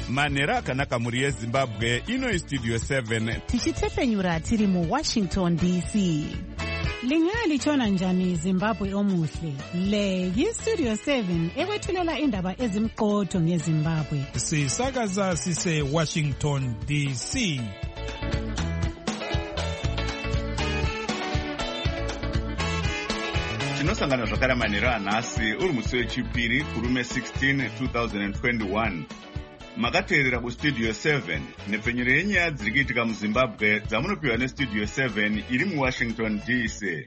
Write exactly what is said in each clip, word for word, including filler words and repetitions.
manhero akanaka muri yezimbabwe. Ino istudio seven tichitefenyura tiri mu Washington D C. Lingalitshona njani Zimbabwe omuhle? Le yistudio seven ekwethulela indaba ezimqotho ngeZimbabwe. Sisakaza sise Washington D C. tinosangana zvakare manhero anhasi uri musi wechipiri kurume sixteen two thousand twenty-one. Makateerera kustudio seven nepfenyuro yenyaya dziri kuitika muZimbabwe dzamunopiwa nestudio seven iri muWashington D C.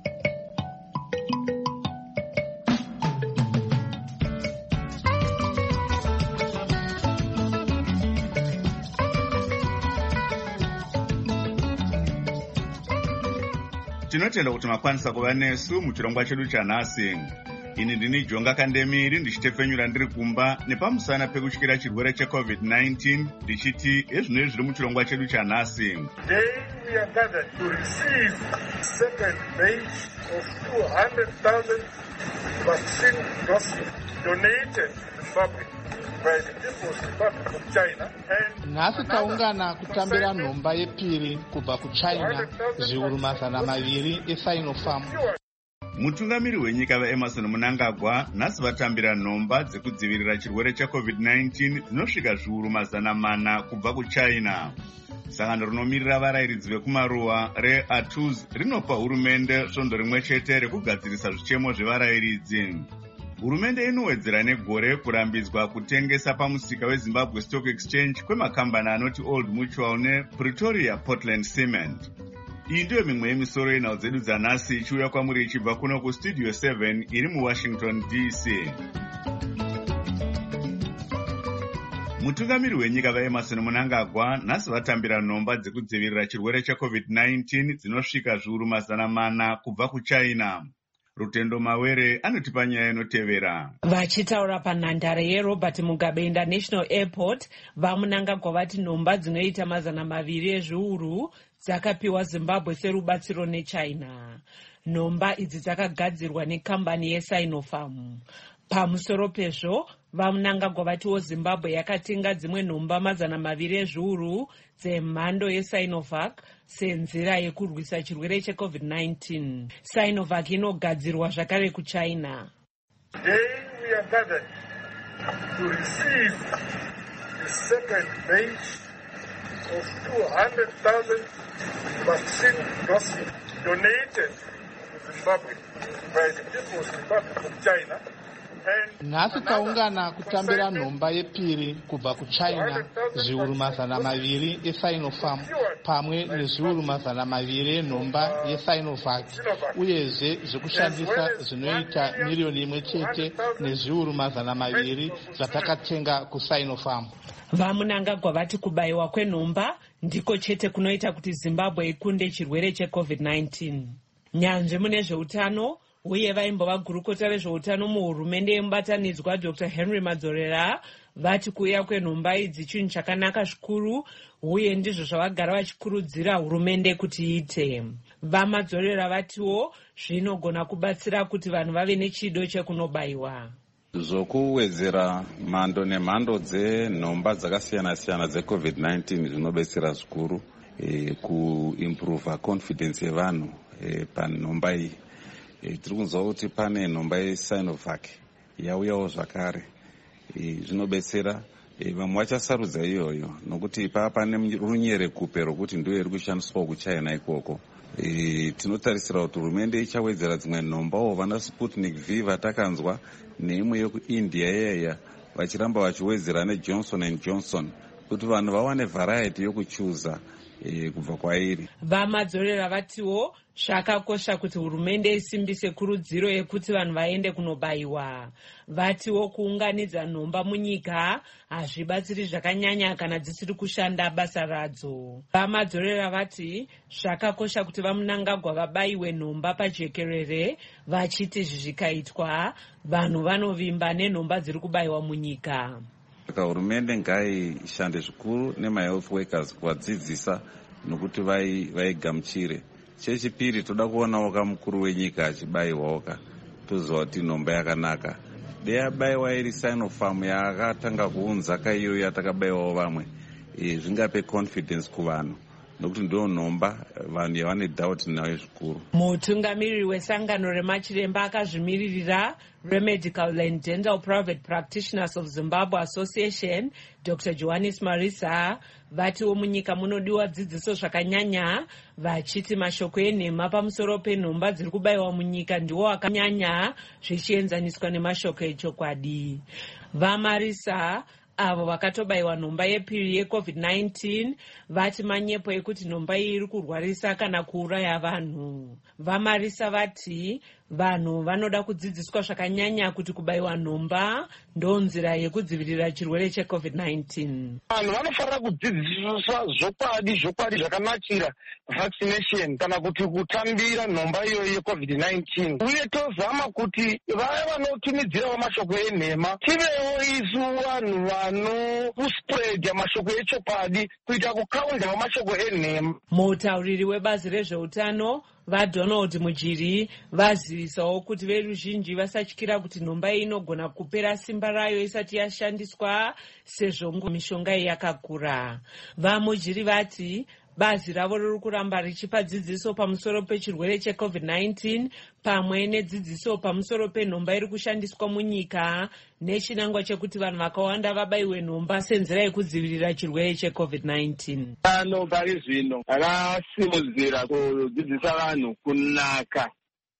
Tinotenda kuti makwanisa kuva nesu muchirongwa chedu chanhasi. Ini ndini Jonga Kandemiri ndichitefenyura ndiri kumba nepamusana pekutyira chirwere checovid nineteen ndichiti ezvinoi zviri muchirongwa chedu chanhasi. Today we are gathered to receive second batch of two hundred thousand vaccine doses donated to Zimbabwe by the People's Republic of China. Nhasi taungana kutambira nhomba yepiri kubva kuChina zviuru mazana maviri eSinopharm. Mutungamiri wenyika vaEmerson Mnangagwa nhasi vatambira nhomba dzekudzivirira chirwere checovid nineteen dzinosvika zviuru mazana mana kubva kuChina. Sangano rinomirira varayiridzi vekumaruwa reA T U S rinopa hurumende svondo rimwe chete rekugadzirisa zvichemo zvevarayiridzi. Hurumende inowedzera negore kurambidzwa kutengesa pamusika weZimbabwe Stock Exchange kwemakambani anoti Old Mutual nePretoria Portland Cement. Iyi ndiyo mimwe yemisoro yenhau dzedu dzanhasi ichiuya kwamuri ichibva kuno kustudio seven iri muWashington D C. Mutungamiri wenyika vaEmerson Mnangagwa nhasi vatambira nhomba dzekudzivirira chirwere checovid nineteen dzinosvika zviuru mazana mana kubva kuChina. Rutendo Mawere anotipa nyaya inotevera. Vachitaura panhandare yeRobert Mugabe International Airport, vaMnangagwa vati nhomba dzinoita mazana maviri ezviuru dzakapiwa Zimbabwe serubatsiro neChina. Nhomba idzi dzakagadzirwa nekambani yeSinopharm. Pamusoro pezvo, vaMnangagwa vatiwo Zimbabwe yakatenga dzimwe nhomba mazana maviri ezviuru dzemhando yeSinovac senzira yekurwisa chirwere checovid nineteen. Sinovac inogadzirwa zvakare kuChina. Today we are gathered to receive the second batch of two hundred thousand vaccine doses donated to Zimbabwe by the People's Republic of China. Nhasi taungana kutambira nhomba yepiri kubva kuChina zviuru mazana maviri eSinopharm pamwe nezviuru mazana maviri enhomba yeSinovac uyezve zvekushandisa zvinoita miriyoni imwe chete nezviuru mazana maviri zvatakatenga kuSinopharm. VaMnangagwa vati kubayiwa kwenhomba ndiko chete kunoita kuti Zimbabwe ikunde chirwere checovid nineteen. Nyanzvi mune zveutano uye vaimbova gurukota vezveutano muhurumende yemubatanidzwa Doctor Henry Madzorera vati kuuya kwenhomba idzi chinhu chakanaka zvikuru uye ndizvo zvavagara vachikurudzira hurumende kuti iite. VaMadzorera vatiwo zvinogona kubatsira kuti vanhu vave nechido chekunobayiwa. Zvokuwedzera mhando nemhando dzenhomba dzakasiyana-siyana dzecovid nineteen zvinobetsera zvikuru e, kuimprova confidence yevanhu e, panhomba iyi. E, tiri kunzwa kuti pane nhomba yeSinovac yauyawo zvakare zvinobetsera e, vamwe vachasarudza iyoyo nokuti pava pane runyerekupe rokuti ndiyo iri kushandiswa kuChina ikoko. E, tinotarisira kuti hurumende ichawedzera dzimwe nhombawo vana Sputnik V vatakanzwa neimwe yekuIndia yeya vachiramba vachiwedzera neJohnson and Johnson kuti vanhu vawane variety yokuchuza e, kubva kwairi. VaMadzorera vatiwo zvakakosha kuti hurumende isimbise kurudziro yekuti vanhu vaende kunobayiwa. Vatiwo kuunganidza nhomba munyika hazvibatsiri zvakanyanya kana dzisiri kushanda basa radzo. VaMadzorera vati zvakakosha kuti vaMnangagwa vabayiwe nhomba pajekerere vachiti zvikaitwa vanhu vanovimba nenhomba dziri kubayiwa munyika. Saka hurumende ngaishande zvikuru nemahealth workers kuvadzidzisa nokuti vaigamuchire. Chechipiri toda kuonawo kamukuru wenyika achibayiwawo ka toziva kuti nhomba yakanaka deyabayiwa iri Sinopharm yakatanga kuunza kaiyo yatakabayiwawo vamwe e, zvingape confidence kuvanhu nokuti ndo nhomba vanhu yavane doubt nayo zvikuru. Mutungamiriri wesangano remachiremba akazvimiririra Remedical and Dental Private Practitioners of Zimbabwe Association, Doctor Johannes Marisa, vatiwo munyika munodiwa dzidziso zvakanyanya, vachiti mashoko enhema pamusoro penhomba dziri kubayiwa munyika ndiwo akanyanya zvichienzaniswa nemashoko echokwadi. VaMarisa avo vakatobayiwa nhomba yepiri yecovid nineteen vati manyepo ekuti nhomba iyi iri kurwarisa kana kuuraya vanhu. VaMarisa vati vanhu vanoda kudzidziswa zvakanyanya kuti kubayiwa nhomba ndo nzira yekudzivirira chirwere checovid nineteen. Vanhu vanofanira kudzidziswa zvokwadi zvokwadi zvakanakira vaccination kana kuti kutambira nhomba iyoyi yecovid nineteen, uye tozama kuti vaya vanotumidzirawo mashoko enhema tivewo isu vanhu vanospreadya mashoko echokwadi kuita kukaundawo mashoko enhema. Mutauriri webazi rezveutano vaDonald Mujiri vazivisawo kuti veruzhinji vasatyira kuti nhomba iyi inogona kupera simba rayo isati yashandiswa sezvo mishonga iyi yakakura. VaMujiri vati bazi ravo riri kuramba richipa dzidziso pamusoro pechirwere checovid nineteen pamwe nedzidziso pamusoro penhomba iri kushandiswa munyika nechinangwa chekuti vanhu vakawanda vabayiwe nhomba senzira yekudzivirira chirwere checovid nineteen. Ano pari zvino akasimudzira kudzidzisa vanhu kunaka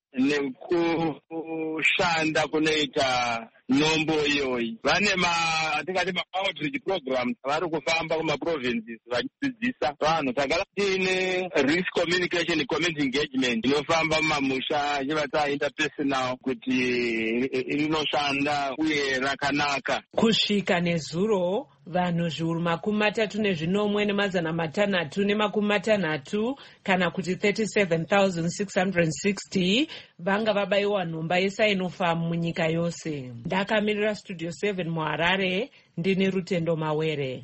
nekushanda kunoita nhombo iyoyi. Vane atingati ma-outreach programs vari kufamba kuma-provinces vachidzidzisa vanhu. Tagara tiine risk communication community engagement inofamba mumamusha achivata interpersonal kuti rinoshanda uye rakanaka. Kusvika nezuro vanhu zviuru makumi matatu nezvinomwe nemazana matanhatu nemakumi matanhatu kana kuti thirty-seven thousand six hundred sixty vanga vabayiwa nhomba yeSinopharm munyika yose. Ndakamirira Studio seven muHarare, ndini Rutendo Mawere.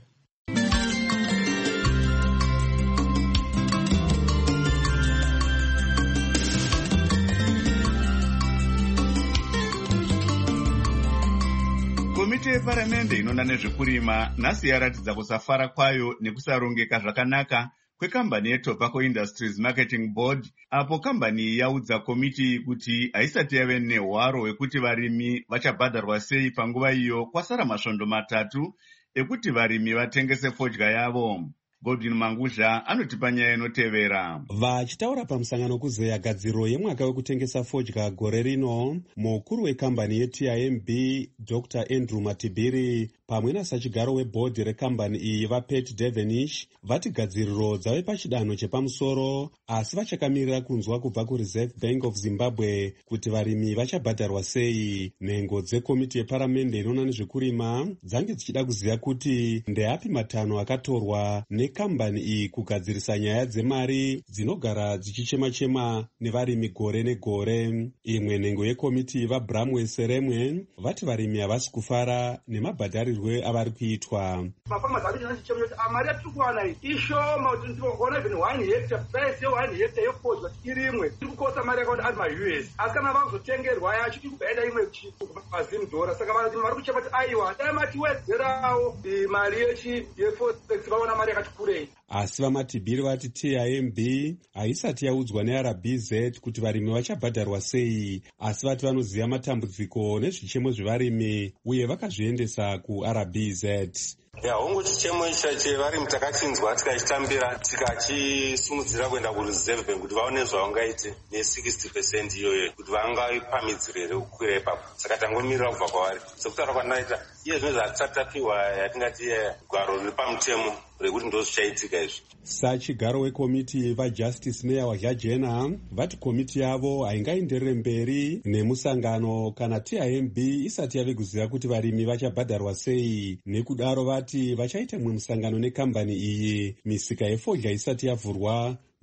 Komiti yeparamende inoona nezvekurima nhasi yaratidza kusafara kwayo nekusarongeka zvakanaka kwekambani yeTobacco Industries Marketing Board, apo kambani iyi yaudza komiti kuti haisati yave nehwaro hwekuti varimi vachabhadharwa sei panguva iyo kwasara masvondo matatu ekuti varimi vatengese fodya yavo. Godwin Manguzha anotipa nyaya inotevera. Vachitaura pamusangano kuzeya gadziro yemwaka wekutengesa fodya gore rino, mukuru wekambani yeT I M B Doctor Andrew Matibiri pamwe nasachigaro webhodhi rekambani iyi vaPet Devenish vati gadziriro dzave pachidanho chepamusoro, asi vachakamirira kunzwa kubva kuReserve Bank of Zimbabwe kuti varimi vachabhadharwa sei. Nhengo dzekomiti yeparamende inoona nezvekurima dzange dzichida kuziva kuti ndeapi matanho akatorwa nekambani iyi kugadzirisa nyaya dzemari dzinogara dzichichema-chema nevarimi gore negore. Imwe nhengo yekomiti vaBramwe Seremwe vati varimi havasi kufara nemabhadharirwe avari kuitwa. Mafama ari chichemo amari atiri kuwana ishoma kuti ndinoona even one hectare price ye one hectare yefodya irimwe iri kukosta mari yakawanda ari ma-U S, asi kana vazotengerwa yacho iri kubaida imwe mazim dhora. Saka vanhu vari kuchema kuti aiwa dai matiwedzerawo mari yechi yeforex vaona mari yakati kurei. Asi vaMatibiri vati T I M B haisati yaudzwa neR B Z kuti varimi vachabhadharwa sei, asi vati vanoziva matambudziko nezvichemo zvevarimi uye vakazviendesa kuR B Z. Ya hongu chichemo icha chevarimi takachinzwa tikachitambira tikachisimudzira kuenda kuReserve Bank kuti vaone zvavangaite ne-sixty percent iyoyo kuti vangapamidzire here kukwira ipapo. Saka tangomirira kubva kwavari. Sekutaura kwandinoita iye zvino zvatisati tapiwa yatingati gwaro riri pamutemo rekuti ndo zvichaitika izvi. Sachigaro wekomiti vaJustice Meya waJajena vati komiti yavo haingaenderere mberi nemusangano kana T I M B isati yave kuziva kuti varimi vachabhadharwa sei. Nekudaro vati vachaita mumwe musangano nekambani iyi misika yefodya isati yavhurwa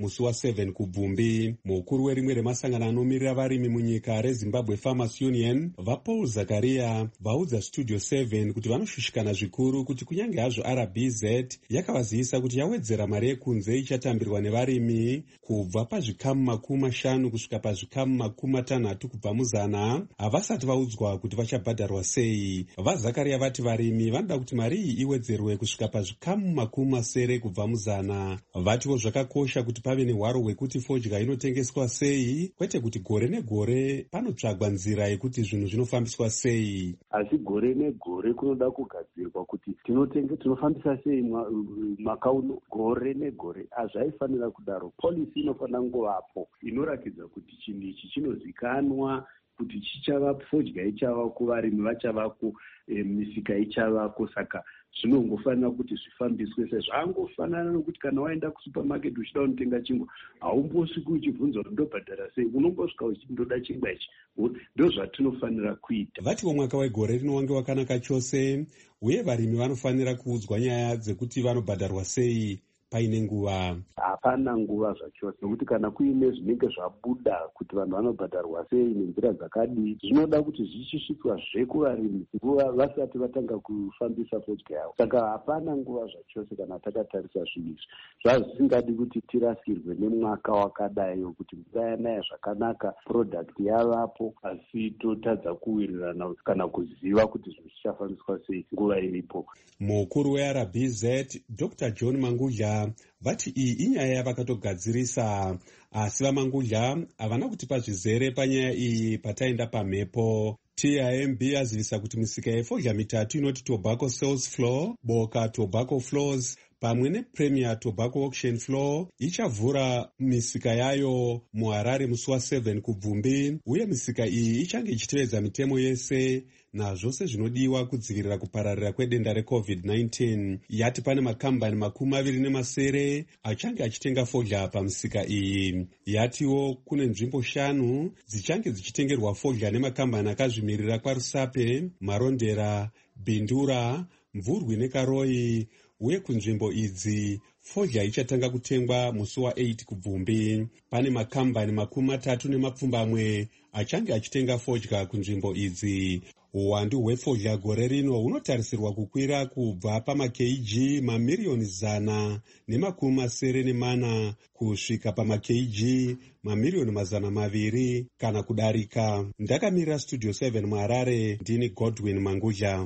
musi wa7 kubvumbi. Mukuru werimwe remasangano anomirira varimi munyika reZimbabwe Farmers Union, vaPaul Zakaria, vaudza Studio seven kuti vanoshushikana zvikuru kuti kunyange hazvo R B Z yakavazivisa kuti yawedzera mari yekunze ichatambirwa nevarimi kubva pazvikamu makumi mashanu kusvika pazvikamu makumi matanhatu kubva muzana, havasati vaudzwa kuti vachabhadharwa sei. VaZakaria vati varimi vanoda kuti mari iyi iwedzerwe kusvika pazvikamu makumi masere kubva muzana. Vatiwo zvakakosha kuti pave nehwaro hwekuti fodya inotengeswa sei, kwete kuti gore negore panotsvagwa nzira yekuti zvinhu zvinofambiswa sei. Asi gore negore kunoda kugadzirwa kuti tinotenge tinofambisa sei mwaka uno gore negore. Hazvaifanira kudaro. Policy inofanira kungovapo inoratidza kuti chinhu ichi chinozikanwa, kuti chichava fodya ichavako, varimi vachavako, e, misika ichavako. Saka zvinongofanira kuti zvifambiswe sezvangofanana nokuti kana waenda kusupermarket uchida kunotenga chingwa haumbosviki uchibvunza kuti ndobhadhara sei, unombosvika uchindoda chingwa ichi. Ndo zvatinofanira kuita. Vatiwo mwaka wegore rino wange wakanaka chose, uye varimi vanofanira kuudzwa nyaya dzekuti vanobhadharwa sei paine nguva. Hapana nguva zvachose, nokuti kana kuine zvinenge zvabuda kuti vanhu vanobhadharwa sei nenzira dzakadii, zvinoda kuti zvichisvikwa zvekuvarimi nguva vasati vatanga kufambisa fodya yavo. Saka hapana nguva zvachose kana takatarisa zvinhu izvi. Zvazvisingadi kuti tirasikirwe nemwaka wakadai kuti mvura yanaya zvakanaka, product yavapo, asi totadza kuwirirana kana kuziva kuti zvinhu zvichafambiswa sei nguva iripo. Mukuru weR B Z Doctor John Mangudya vati iyi inyaya yavakatogadzirisa, asi vaMangudya havana kutipa zvizere panyaya iyi pataenda pamhepo. T I M B yazivisa kuti misika yefodya mitatu inoti Tobacco Sales Floor, Boka Tobacco Floors pamwe nePremier Tobacco Auction Floor ichavhura misika yayo muHarare musi wa7 kubvumbi, uye misika iyi ichange ichitevedza mitemo yese nazvose zvinodiwa kudzivirira kupararira kwedenda reCovid nineteen. Yati pane makambani makumi maviri nemasere achange achitenga fodya pamisika iyi. Yatiwo kune nzvimbo shanu dzichange dzichitengerwa fodya nemakambani akazvimirira kwaRusape, Marondera, Bindura, Mvurwi neKaroi, uye kunzvimbo idzi fodya ichatanga kutengwa musi wa8 kubvumbi. Pane makambani makumi matatu nemapfumbamwe achange achitenga fodya kunzvimbo idzi. Uwandu hwefodya gore rino hunotarisirwa kukwira kubva pamakg mamiriyoni zana nemakumi masere nemana kusvika pamakg mamiriyoni mazana maviri kana kudarika. Ndakamirira Studio seven muHarare, ndini Godwin Mangudya.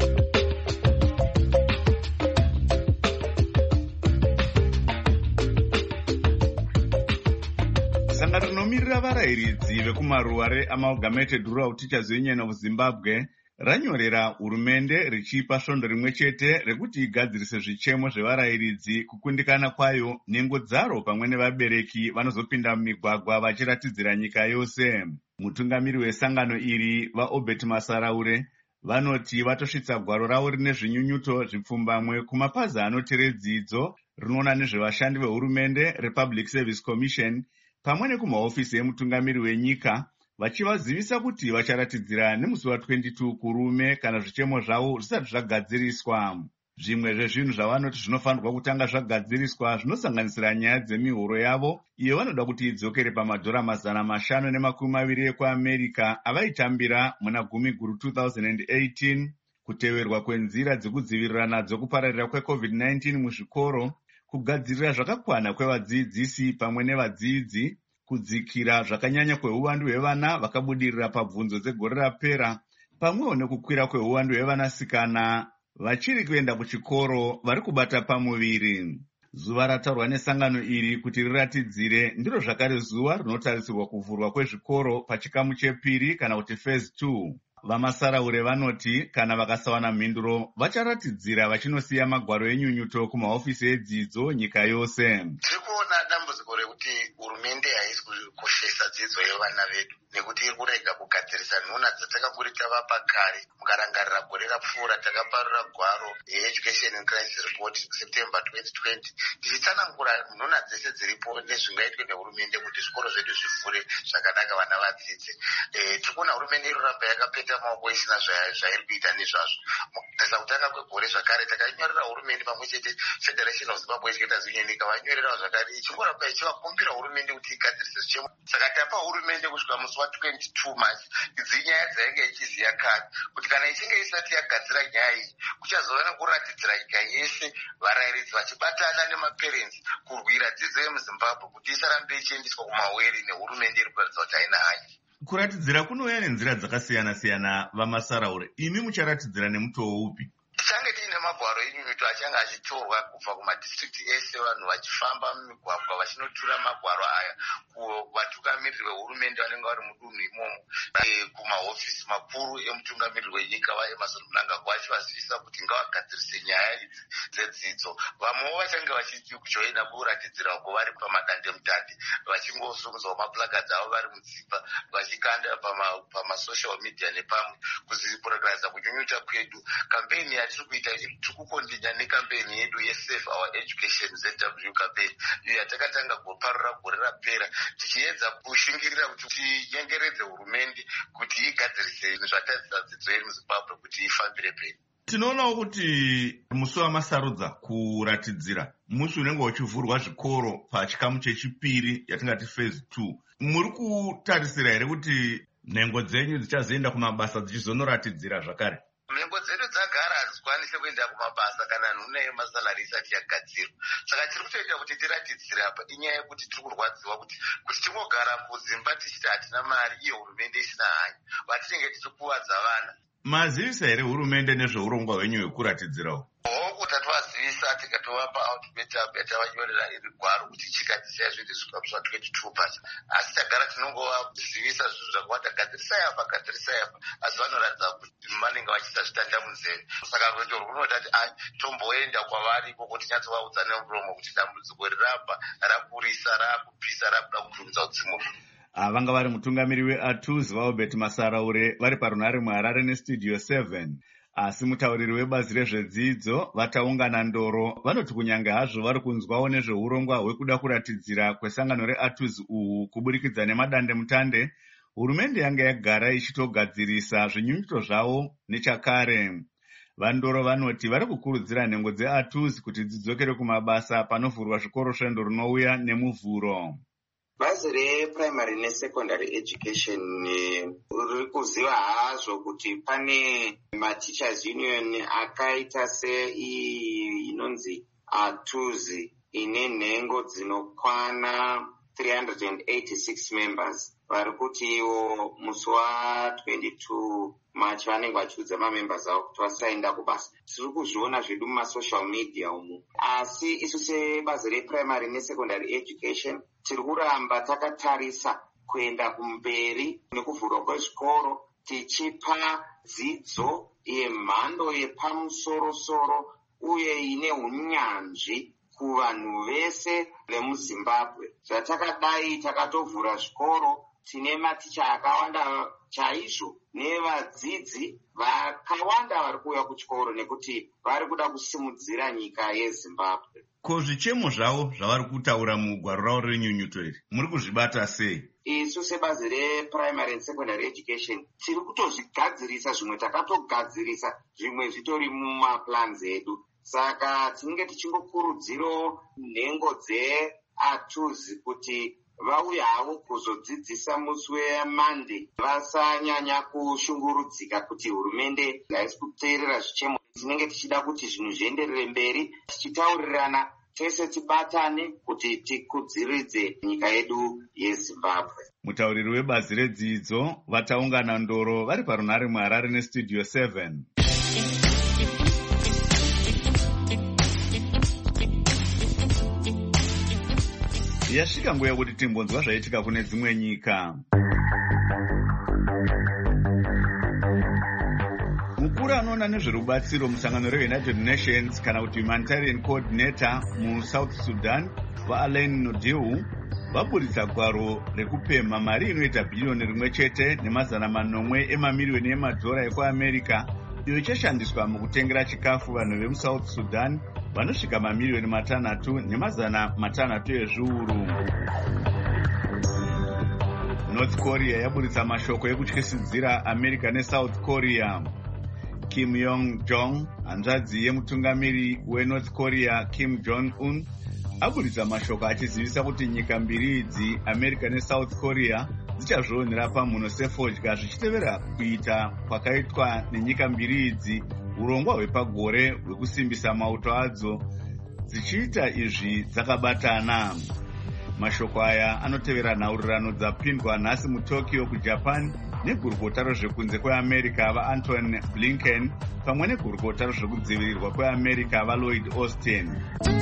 Sangano rinomiririra varayiridzi vekumaruwa reAmalgamated Rural Teachers Union of Zimbabwe ranyorera hurumende richipa svondo rimwe chete rekuti igadzirise zvichemo zvevarayiridzi kukundikana kwayo nhengo dzaro pamwe nevabereki vanozopinda mumigwagwa vachiratidzira nyika yose. Mutungamiri wesangano iri vaObert Masaraure vanoti vatosvitsa gwaro ravo rine zvinyunyuto zvipfumbamwe kumapazi anoteredzidzo rinoona nezvevashandi vehurumende rePublic Service Commission pamwe nekumahofisi emutungamiri wenyika, vachivazivisa kuti vacharatidzira nemusi wa22 kurume kana zvichemo zvavo zvisati zvagadziriswa. Zvimwe zvezvinhu zvavanoti zvinofanirwa kutanga zvagadziriswa zvinosanganisira nyaya dzemihoro yavo iyo vanoda kuti idzokere pamadhora mazana mashanu nemakumi maviri ekuAmerica avaitambira muna gumi guru two thousand eighteen, kuteverwa kwenzira dzekudzivirira nadzo kupararira kweCovid nineteen muzvikoro, kugadzirira zvakakwana kwevadzidzisi pamwe nevadzidzi, kudzikira zvakanyanya kweuwandu hwevana vakabudirira pabvunzo dzegore rapera, pamwewo nekukwira kweuwandu hwevanasikana vachiri kuenda kuchikoro vari kubata pamuviri. Zuva rataurwa nesangano iri kuti riratidzire ndiro zvakare zuva rinotarisirwa kuvhurwa kwezvikoro pachikamu chepiri kana kuti phase two. VaMasaraure vanoti kana vakasawana mhinduro vacharatidzira vachinosiya magwaro enyunyuto kumahofisi edzidzo nyika yose. Tiri kuona dambudziko rekuti hurumende haisi kukoshesa dzidzo yevana vedu nekuti iri kurega kugadzirisa nhuna dzatakangurita vapa kare. Mukarangarira gore rapfuura takaparura gwaro yeEducation and Crisis Report September twenty twenty tichitsanangura nhuna dzese dziripo nezvingaitwe nehurumende kuti zvikoro zvedu zvivhure zvakanaka vana vadzidze. E, tiri kuona hurumende iroramba yakapeta kuita maoko isina zvairi kuita nezvazvo. Mukutarisa kutanga kwegore zvakare takanyorera hurumende pamwe chete Federation of Zimbabwe Educators Union ikavaNyorerawo zvakare ichingoramba ichivakumbira hurumende kuti igadzirise zvichemo. Saka tapa hurumende kusvika musi wa22 March idzi nyaya dzainge ichiziya kare kuti kana ichinge isati yagadzira nyaya iyi kuchazova nekuratidzira nyika yese varairidzi vachibatana nemaparents kurwira dzidzo yemuZimbabwe kuti isarambe ichiendeswa kumaweri nehurumende iri kuratidza kuti haina hanya. Kuratidzira kunouya nenzira dzakasiyana-siyana vamasaraure. Imi mucharatidzira nemutoo upi? Tichange tiine magwaro enyunyuto achange achitorwa kubva kumadistrikti ese, vanhu vachifamba mumigwagwa vachinotura magwaro aya kuvatungamiriri vehurumende vanenge vari mudunhu imomo, kumahofisi makuru emutungamiriri wenyika vaEmmerson Mnangagwa achivazivisa kuti ngavagadzirise nyaya idzi dzedzidzo. Vamwewo vachange vachijoina kuratidzira uko vari pamadandemutande vachingosungudzawo maplakadzi avo vari mudzimba vachikanda pamasocial media nepamwe kuzipurogiraiza kunyunyuta kwedu. Kampeni tiri kuita tiri kukondinya nekampeni yedu yeSafe Our Education Z W campaign iyo yatakatanga kuparura gore rapera tichiedza kushingirira kuti tinyengeredze hurumende kuti igadzirise zvatadzisa dzidzo yedu muZimbabwe kuti ifambire mberi. Tinoonawo kuti musi wamasarudza kuratidzira musi unenge uchivhurwa zvikoro pachikamu chechipiri yatingati phase two. Muri kutarisira here kuti nhengo dzenyu dzichazoenda kumabasa dzichizonoratidzira zvakare? Nhengo dzedu dzagara hadzikwanise kuenda kumabasa kana nhuna yemasalari isati yagadzirwa. Saka tiri kutoita kuti tiratidzire apa inyaya yekuti tiri kurwadziwa kuti kuti tingogara kudzimba tichiti hatina mari iyo hurumende isina hanya vatinenge tichikuvadza vana. Mazivisa here hurumende nezveurongwa hwenyu hwekuratidzirawo? Hoko tatovazivisa tikatovapa output yatavanyorera iri gwaro kuti chigadzisai zvinhu zvisvika musi wa22 pacha. Asi tagara tinongovazivisa zvinhu zvakawanda, gadzirisai apa gadzirisai apa, asi vanoratidza kuti vanenge vachisazvitanda munzeve. Saka rwendo runoda kuti ai tomboenda kwavari ikoko tinyatsovaudza nemuromo kuti dambudziko rirapa rakurisa rakupisa rakuda kutumidza udzimu. Vanga vari mutungamiri weATUZ vaObert Masaraure vari parunhare muHarare nestudio seven. Asi mutauriri webazi rezvedzidzo vataungana ndoro vanoti kunyange hazvo vari kunzwawo nezveurongwa hwekuda kuratidzira kwesangano reATUZ uhu kuburikidza nemadandemutande, hurumende yanga yagara ichitogadzirisa zvinyunyuto zvavo nechakare. Vandoro vanoti vari kukurudzira nhengo dzeATUZ kuti dzidzokere kumabasa panovhurwa zvikoro svendo runouya nemuvhuro. Bazi reprimary nesecondary education riri kuziva hazvo kuti pane mateachers union akaita sei inonzi ATUZ ine nhengo dzinokwana three hundred eighty-six members vari kuti ivo musi wa22 March vanenge vachiudza mamembers avo kuti vasaenda kubasa. Tiri kuzviona zvedu mumasocial media umu. Asi isu sebazi reprimary nesecondary education tiri kuramba takatarisa kuenda kumberi nekuvhurwa kwezvikoro tichipa dzidzo yemhando yepamusoro-soro uye ine unyanzvi kuvanhu vese vemuZimbabwe. Zvatakadai takatovhura zvikoro, tine maticha akawanda chaizvo nevadzidzi vakawanda vari kuuya kuchikoro nekuti vari kuda kusimudzira nyika yeZimbabwe. Ko zvichemo zvavo zvavari kutaura mugwaro ravo renyunyuto iri muri kuzvibata sei? Isu sebazi reprimary and secondary education tiri kutozvigadzirisa, zvimwe takatogadzirisa, zvimwe zvitori mumaplans edu. Saka tinenge tichingokurudzirawo nhengo dzeATUZ kuti vauya havo kuzodzidzisa musi weMonday vasanyanya kushungurudzika kuti hurumende haisi kuteerera zvichemo. Tinenge tichida kuti zvinhu zvienderere mberi tichitaurirana tese tibatane kuti tikudziridze nyika yedu yeZimbabwe. Mutauriri webazi redzidzo vataungana ndoro vari parunhare muHarare nestudio seven. Yasvika nguva yekuti timbonzwa zvaitika kune dzimwe nyika. Mukuru anoona nezverubatsiro musangano reUnited Nations kana kuti humanitarian coordinator muSouth Sudan vaAlain Nodihu vaburitsa gwaro rekupemha mari inoita bhiliyoni rimwe chete nemazana manomwe emamiliyoni emadhora ekuAmerica iyo ichashandiswa mukutengera chikafu vanhu vemuSouth Sudan vanosvika mamiliyoni matanhatu nemazana matanhatu ezviuru. North Korea yaburitsa mashoko ekutyisidzira America neSouth Korea. Kim Yong Jong, hanzvadzi yemutungamiri weNorth Korea Kim Jong Un, aburitsa mashoko achizivisa kuti nyika mbiri idzi, America neSouth Korea, dzichazvionera pamhuno sefodya zvichitevera kuita kwakaitwa nenyika mbiri idzi urongwa hwepagore hwekusimbisa mauto adzo, dzichiita izvi dzakabatana. Mashoko aya anotevera nhaurirano dzapindwa nhasi muTokyo kuJapan negurukota rezvekunze kweAmerica vaAntony Blinken pamwe negurukota rezvekudzivirirwa kweAmerica vaLloyd Austin.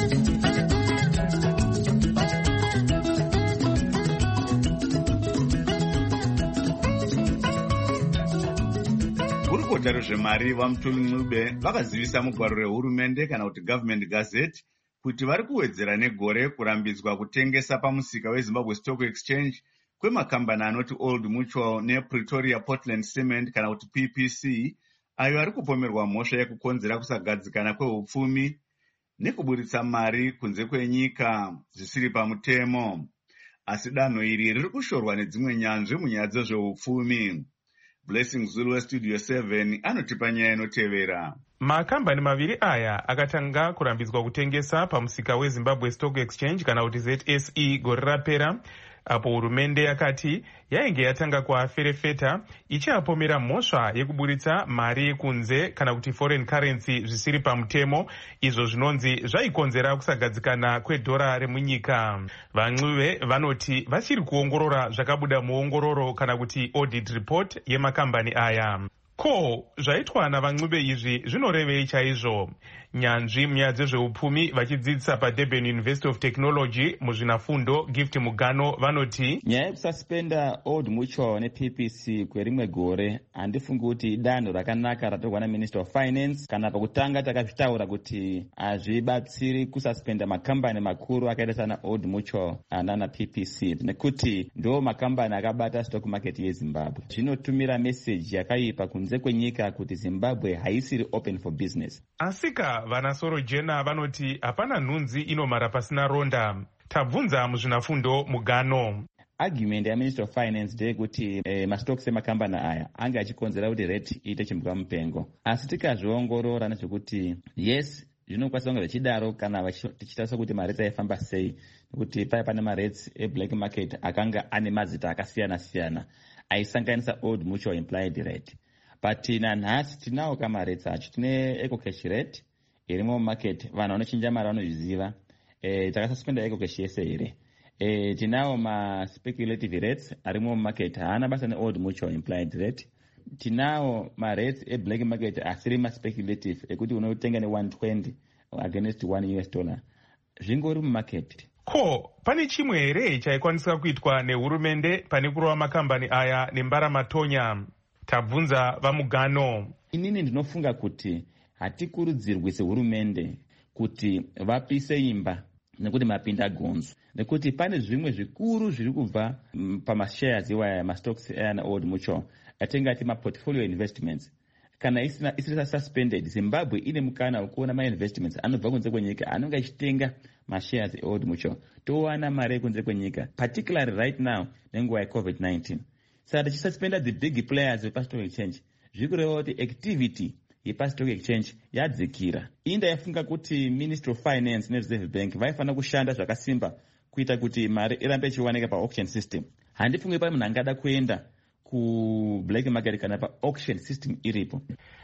Gurukota rezvemari vaMutuli Ncube vakazivisa mugwaro rehurumende kana kuti Government Gazette kuti vari kuwedzera negore kurambidzwa kutengesa pamusika weZimbabwe Stock Exchange kwemakambani anoti Old Mutual nePretoria Portland Cement kana kuti P P C, ayo ari kupomerwa mhosva yekukonzera kusagadzikana kwehupfumi nekuburitsa mari kunze kwenyika zvisiri pamutemo. Asi danho iri riri kushorwa nedzimwe nyanzvi munyaya dzezvehupfumi. Blessing Zulu weStudio seven anotipa nyaya inotevera. Makambani maviri aya akatanga kurambidzwa kutengesa pamusika weZimbabwe Stock Exchange kana kuti Z S E gore rapera, apo hurumende yakati yainge yatanga kuaferefeta ichiapomera mhosva yekuburitsa mari kunze kana kuti foreign currency zvisiri pamutemo, izvo zvinonzi zvaikonzera kusagadzikana kwedhora remunyika. VaNcube vanoti vachiri kuongorora zvakabuda muongororo kana kuti audit report yemakambani aya. Ko, zvaitwa navaNcube izvi zvinorevei chaizvo? Nyanzvi munyaya dzezveupfumi vachidzidzisa paDurban University of Technology muzvinafundo Gift Mugano vanoti nyaya yekususpenda Old Mutual neP P C kwerimwe gore handifungi kuti danho rakanaka ratorwa naMinister of Finance. Kana pakutanga takazvitaura kuti hazvibatsiri kususpenda makambani makuru akaita sana Old Mutual nana P P C nekuti ndo makambani akabata stock market yeZimbabwe. Zvinotumira message yakaipa kunze kwenyika kuti Zimbabwe haisiri open for business. Asika vanasoro jena vanoti hapana nhunzi inomara pasina ronda. Tabvunza muzvinafundo Mugano. Argument ya Minister of Finance ndeyekuti eh, mastocks emakambani aya anga achikonzera kuti rate iite chimbwa mupengo. Asi tikazviongorora nezvekuti yes, zvinokwanisa kunge zvichidaro kana tichitarisa kuti marate aifamba sei, nekuti paya pane marates eblack market akanga ane mazita akasiyana siyana aisanganisa Old Mutual implied rate. But nanhasi tinawo kamarates acho. Tine eco cash rate irimo mumarket, vanhu vanochinja mari vanozviziva. Eh, takasuspenda eco cash yese here. Eh, tinawo ma speculative rates arimo mumarket, haana basa neOld Mutual implied rate. Tinawo ma rates e black market asiri ma speculative ekuti unotenga ne one twenty against one U S dollar. Zvingori mumarket. Ko, pane chimwe here chaikwanisa kuitwa nehurumende pane kurova makambani aya nembaramatonya? Tabvunza vaMugano. Inini ndinofunga kuti hatikurudzirwi sehurumende kuti vapise imba nekuti mapinda gonzo, nekuti pane zvimwe zvikuru zviri kubva pamashares iwaya mastocks ana Old Mutual atingati maportfolio investments. Kana isina isina suspended, Zimbabwe ine mukana wekuona ma investments anobva kunze kwenyika anonga achitenga mashares eOld Mutual. Towana mari kunze kwenyika, particularly right now nenguva yeCovid nineteen. Saka tichisuspenda the big players vepastock exchange, zviri kureva kuti activity yepastock exchange yadzikira. Inda yafunga kuti Ministry of Finance neReserve Bank vaifanira kushanda zvakasimba kuita kuti mari irambe ichiwanika pa-auction system. Handifungi pane munhu angada kuenda ku-black market kana pa-auction system iripo.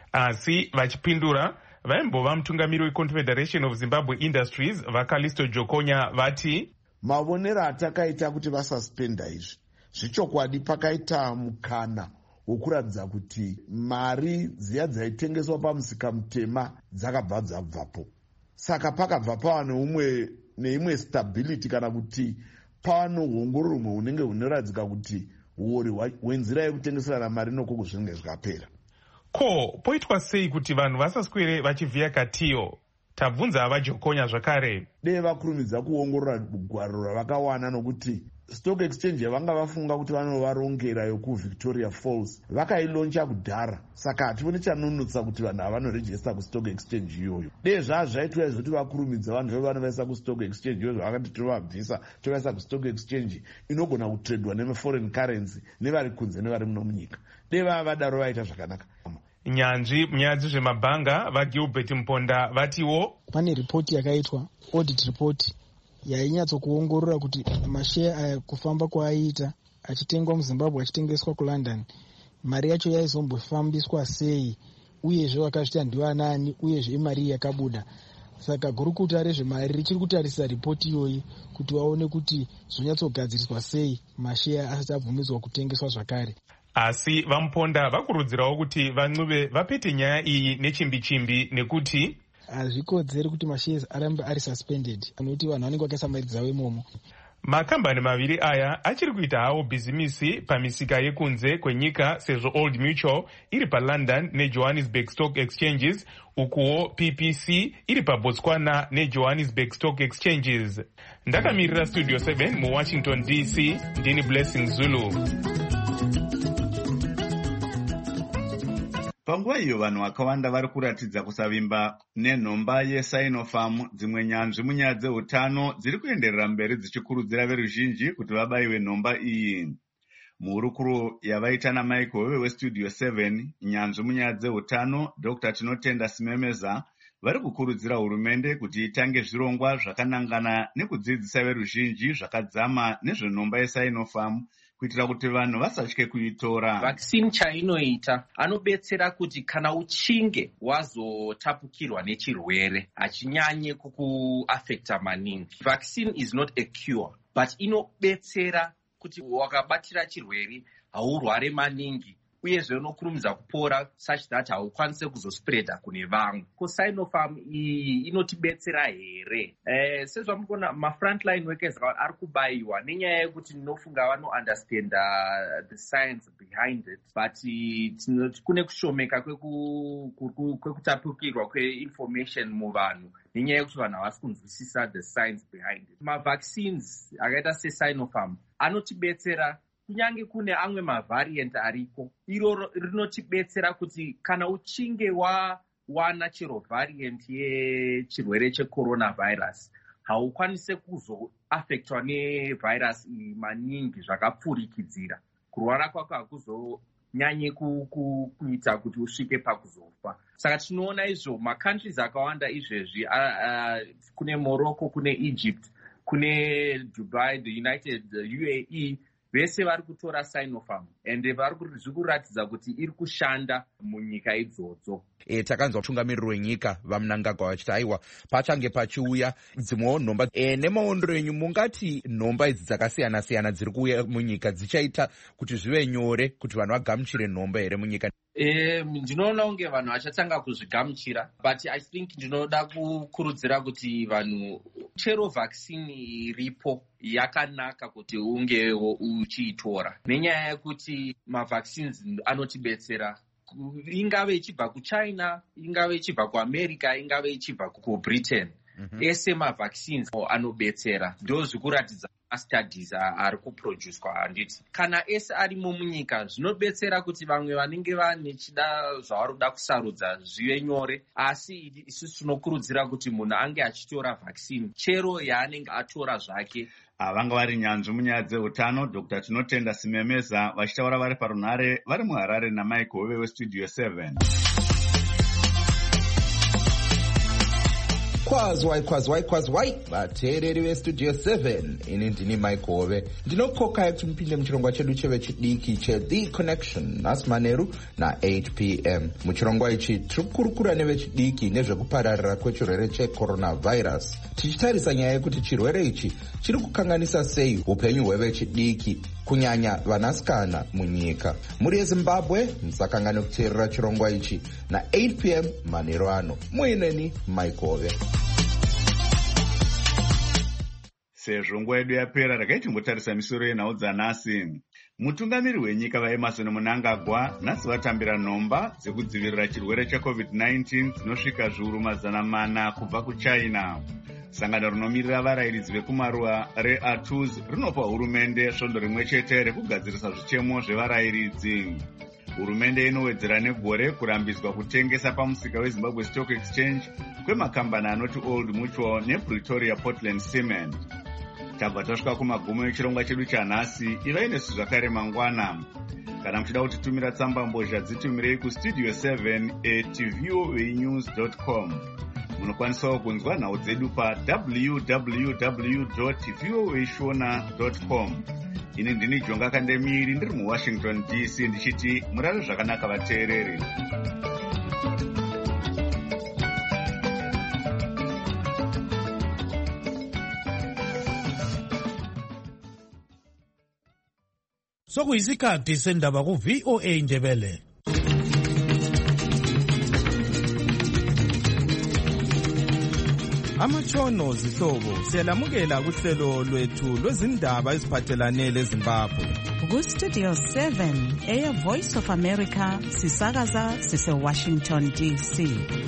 Asi vachipindura, vaimbova mutungamiri weConfederation of Zimbabwe Industries vaKalisto Jokonya vati mavonero atakaita kuti vasuspenda izvi zvichokwadi pakaita mukana wokuratidza kuti mari dziya dzaitengeswa pamusika mutema dzakabva dzabvapo. Saka pakabva pava neumwe neimwe stability kana kuti pava nouongororo rumwe hunenge hunoratidzika kuti uori hwenzira yekutengeserana mari noko kuzvinenge zvikapera. Ko, poitwa sei kuti vanhu vasaswere vachivhiya katiyo? Tabvunza vaJokonya zvakare. Dei vakurumidza kuongorora gwaro ravakawana nokuti stock exchange yavanga vafunga kuti vanovarongera yokuvictoria falls vakailoncha kudhara, saka hationi chanonotsa kuti vanhu havanorejista kustock exchange iyoyo. Dei zvaa zvaitwa izvoti vakurumidza vanhu vevanovaisa kustock exchange iyoyo zvavakati tovabvisa tovaisa kustock exchange inogona kutredwa neforeign currency nevari kunze nevari muno munyika. Dei vava vadaro vaita zvakanaka. Nyanzvi munyaya dzezvemabhanga vaGilbert Mponda vatiwo pane ripoti yakaitwa audit report yainyatsokuongorora kuti masheya aya kufamba kwaaiita achitengwa muZimbabwe achitengeswa kuLondon mari yacho yaizombofambiswa sei uyezve vakazviti ndivanani uyezve imari yakabuda. Saka gurukuta rezvemari richiri kutarisa ripoti iyoyi kuti vaone kuti zvonyatsogadziriswa sei masheya asati abvumidzwa kutengeswa zvakare. Asi vaMponda vakurudzirawo kuti vancuve vapete nyaya iyi nechimbi-chimbi nekuti hazvikodzeri kuti mashares arambe ari suspended, anoti vanhu vanenge vakaisa mari dzavo imomo. Makambani maviri aya achiri kuita hawo bhizimisi pamisika yekunze kwenyika sezvo Old Mutual iri paLondon neJohannesburg Stock Exchanges, ukuwo P P C iri paBotswana neJohannesburg Stock Exchanges. Ndakamirira Studio seven muWashington D C, ndini Blessing Zulu. Panguva iyo vanhu vakawanda vari kuratidza kusavimba nenhomba yeSinopharm, dzimwe nyanzvi munyaya dzeutano dziri kuenderera mberi dzichikurudzira veruzhinji kuti vabayiwe nhomba iyi. Muhurukuro yavaita naMike Hove weStudio seven, nyanzvi munyaya dzeutano Doctor Tinotenda Simemeza vari kukurudzira hurumende kuti itange zvirongwa zvakanangana nekudzidzisa veruzhinji zvakadzama nezvenhomba yeSinopharm kuitira kuti vanhu vasatye kuitora. Vaccine chainoita anobetsera kuti kana uchinge wazotapukirwa nechirwere hachinyanye kukuafekta maningi. Vaccine is not a cure, but inobetsera kuti wakabatira chirwere haurware maningi uyezve unokurumidza kupora such that haukwanise kuzospreada kune vamwe. Sinopharm iyi inotibetsera here? Eh, sezvamukuona ma-frontline workers ari kubayiwa nenyaya yekuti ndinofunga vano-understand uh, the science behind it, but kune kushomeka kwekutapukirwa kwe-information muvanhu nenyaya yekuti vanhu havasi kunzwisisa the science behind it. Ma-vaccines akaita seSinopharm anotibetsera kunyange kune amwe mavariant ariko. Iro rinotibetsera kuti kana uchinge wawana chero variant yechirwere checoronavirus haukwanise kuzoafektwa nevirus iyi maningi zvakapfurikidzira. Kurwara kwako hakuzonyanye kuita kuti usvike pakuzofa. Saka tinoona izvo macountries akawanda izvezvi, uh, uh, kune Morocco, kune Egypt, kune Dubai, the United the U A E, vese vari kutora Sinopharm ende vari kuratidza kuti iri kushanda munyika idzodzo. E, takanzwa mutungamiriri wenyika vaMnangagwa vachiti aiwa pachange pachiuya dzimwewo nhomba. E, nemaondero enyu mungati nhomba idzi dzakasiyana siyana dziri kuuya munyika dzichaita kuti zvive nyore kuti vanhu vagamuchire nhomba here munyika? E, ndinoona unge vanhu vachatanga kuzvigamuchira, but I think ndinoda kukurudzira kuti vanhu chero vaccine iripo yakanaka kuti unge uchiitora, nenyaya yekuti mavaccines anotibetsera, ingave ichibva kuChina, ingave ichibva kuAmerica, ingave ichibva kuBritain. Mm-hmm. Ese mavaccines anobetsera, ndo zvikuratidza studies ari kuproducwa handiti. Kana ese arimo munyika zvinobetsera kuti vamwe vanenge vane chida zvavarikuda kusarudza zvive nyore, asi isusu tinokurudzira kuti munhu ange achitora vaccine chero yaanenge atora zvake. Vanga vari nyanzvi munyaya dzeutano Doctor Tinotenda Simemeza vachitaura vari parunhare vari muHarare naMike Hove weStudio seven. Kwazwai kwazwai kwazwai vateereri veStudio seven, ini ndini Mike Hove ndinokokai kuti mupinde muchirongwa chedu chevechidiki cheThe Connection nhasi manheru na-eight p m. Muchirongwa ichi tiri kukurukura nevechidiki nezvekupararira kwechirwere checoronavirus, tichitarisa nyaya yekuti chirwere ichi chiri kukanganisa sei upenyu hwevechidiki kunyanya vanasikana munyika. Muri yeZimbabwe musakangane kuteerera chirongwa ichi na-eight p m manheru ano. Muineni Mike Hove. Sezvo nguva yedu yapera rakaitimbotarisa misoro yenhau dzanhasi. Mutungamiri wenyika vaEmmerson Mnangagwa nhasi vatambira nhomba dzekudzivirira chirwere checovid nineteen dzinosvika zviuru mazana mana kubva kuChina. sangano rinomirira varayiridzi vekumaruwa reatus rinopa hurumende svondo rimwe chete rekugadzirisa zvitemo zvevarayiridzi. Hurumende inowedzera negore kurambidzwa kutengesa pamusika weZimbabwe Stock Exchange kwemakambani anoti Old Mutual nePretoria Portland Cement. Tabva tasvika kumagumo echirongwa chedu chanhasi. Ivai nesu zvakare mangwana. Kana muchida kutitumira tsamba mbozha dzitumirei kustudio seven at v o a news dot com. Munokwanisawo kunzwa nhau dzedu pa w w w dot v o a shona dot com. Ini ndini Jonga Kandemiri ndiri muWashington D C ndichiti murare zvakanaka vateereri. Sokuyisikhathi sendaba ku V O A Ndebele. Amatshono zihlobo siyalamukela kuhlelo lwethu lwezindaba eziphathelane leZimbabwe. Ku Studio seven eya Voice of America sisakaza sise Washington D C.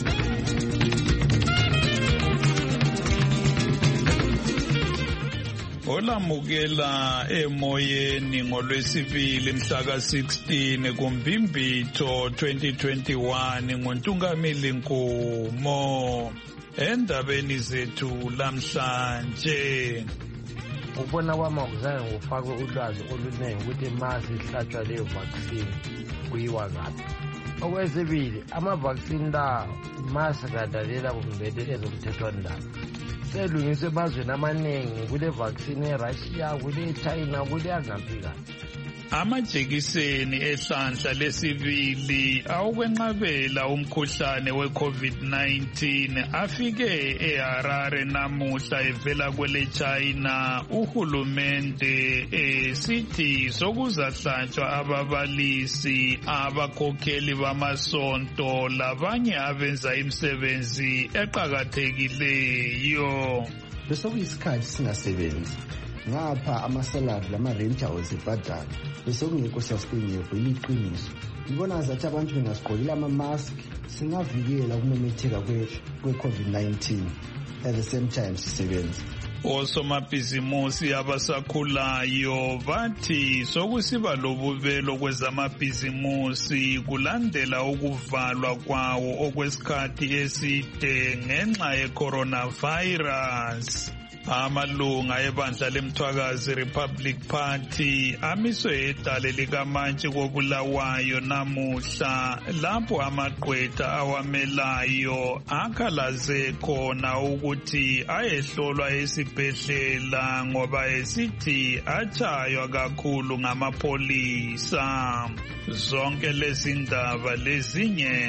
Olamukela emoyeni ngolwesibili mhla ka sixteen kuMbimbitho twenty twenty-one ngoNtungamili Nkumo. Endabeni zethu lamhlanje ukubona kwami akuzange ngufake ulwazi oluningi ukuthi masi ihlatshwa leyo vaccine kuyiwa ngaphi. Okwesibili ama-vaccine la masikadalela kumbele ezomthethwandaba selungiswe emazweni amaningi kule vaccine eRussia kule China kule angaphi kahle. Amajekiseni ehlandla lesibili awukwenqabela umkhuhlane we-COVID nineteen afike eHarare namuhla evela kwele China. Uhulumende esithi sokuzahlatshwa ababalisi, abakhokheli bamasonto labanye abenza imisebenzi eqakathekileyo. Besokuyisikhathi singasebenzi ngapha amasalari lama-renta wezibhadala besokungekho siyasiqinyeko iliqiniso. Ngibona zathi abantu bengasigqokile ama-mask singavikela ukumemetheka kwe-COVID nineteen at the same time sisebenza. Osomabhizimusi abasakhulayo bathi sokusiba lobubelo kwezamabhizimusi kulandela ukuvalwa kwawo okwesikhathi eside ngenxa ye-coronavirus. Amalunga ebandla lemthwakazi Republic Party amiswe edale likamantshi koBulawayo namuhla lapho amagqwetha awamelayo akhalaze khona ukuthi ayehlolwa esibhedlela ngoba esithi atshaywa kakhulu ngamapolisa. Zonke lezi ndaba lezinye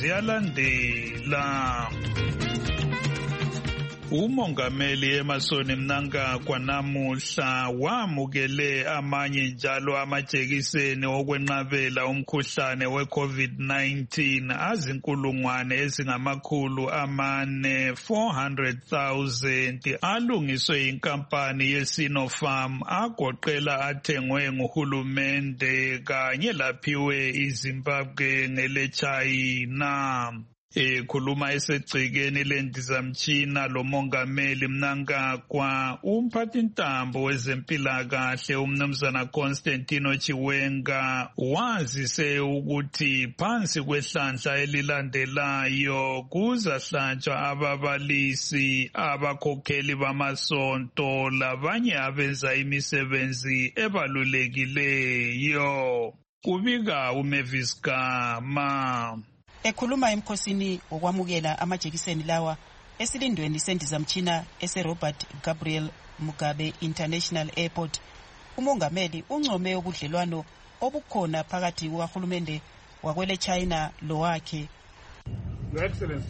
ziyalandela. Umongameli Emmerson Mnangagwa namuhla wamukele amanye njalo amajekiseni okwenqabela umkhuhlane we-COVID nineteen azinkulungwane ezingamakhulu amane four hundred thousand alungiswe inkampani yeSinopharm agoqela athengwe nguhulumende kanye laphiwe iZimbabwe ngele China. Ekhuluma esegcekeni lendizamtshina lo mongameli Mnangagwa, umphathintambo wezempilakahle umnumzana Constantino Chiwenga wazise ukuthi phansi kwehlandla elilandelayo kuzahlatshwa ababalisi, abakhokheli bamasonto labanye abenza imisebenzi ebalulekileyo. Kubika uMavis Gama. Ekhuluma emkhosini okwamukela amajekiseni lawa esilindweni sendizamtshina ese-Robert Gabriel Mugabe International Airport, umongameli uncome ubudlelwano obukhona phakathi kukahulumende wakwele China lowakhe. Your Excellency,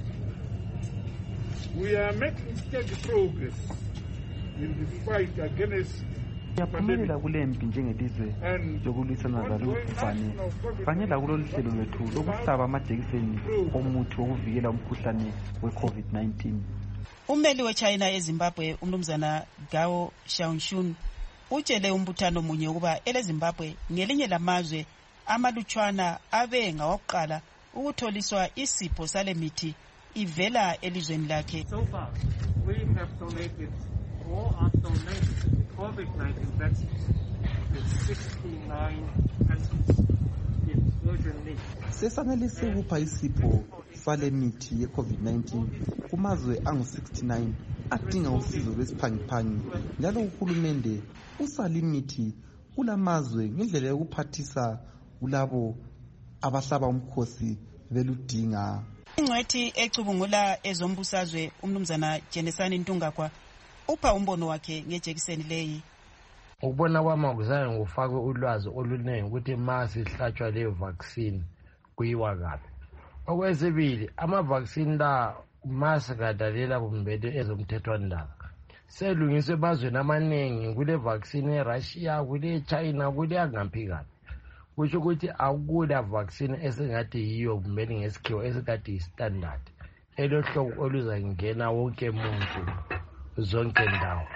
we are making steady progress in the fight against Siyaphumelela kule mpi njengelizwe lokulwisana lalo mkhuhlane kanye lakulolu hlelo lwethu lokuhlaba amajekiseni omuthi wokuvikela umkhuhlane we-COVID nineteen. Ummeli we-China eZimbabwe umnumzana Gao Xiaoshun utshele umbuthano munye ukuba eleZimbabwe ngelinye lamazwe amalutshwana abe ngawokuqala ukutholiswa isipho sale mithi ivela elizweni lakhe. So far, we have donated or are donated COVID nineteen vaccines with sixty-nine persons in urgent need. Sesanelise ukupha isipho sale mithi ye-COVID nineteen kumazwe angu-sixty-nine adinga usizo lwesiphangiphangi, njalo uhulumende usala imithi kulamazwe ngendlela yokuphathisa kulabo abahlaba umkhosi beludinga. Ingcwethi ecubungula ezombusazwe umnumzana Jenesani Ntungakwa upha umbono wakhe ngejekiseni leyi. Ukubona kwami akuzange ngufake ulwazi oluningi ukuthi ma sihlatshwa leyo vaccine kuyiwa kabi. Okwesibili, ama-vaccine la masikadalela bumbede ezomthethwandaba selungiswe emazweni amaningi, kule vaccine eRussia, kule China, kule angaphi kabi. Kusho ukuthi akula vaccine esingathi yiyo kumele ngesikhiwo esingathi yi-standard elohlobo oluzangena wonke muntu zonke ndawo.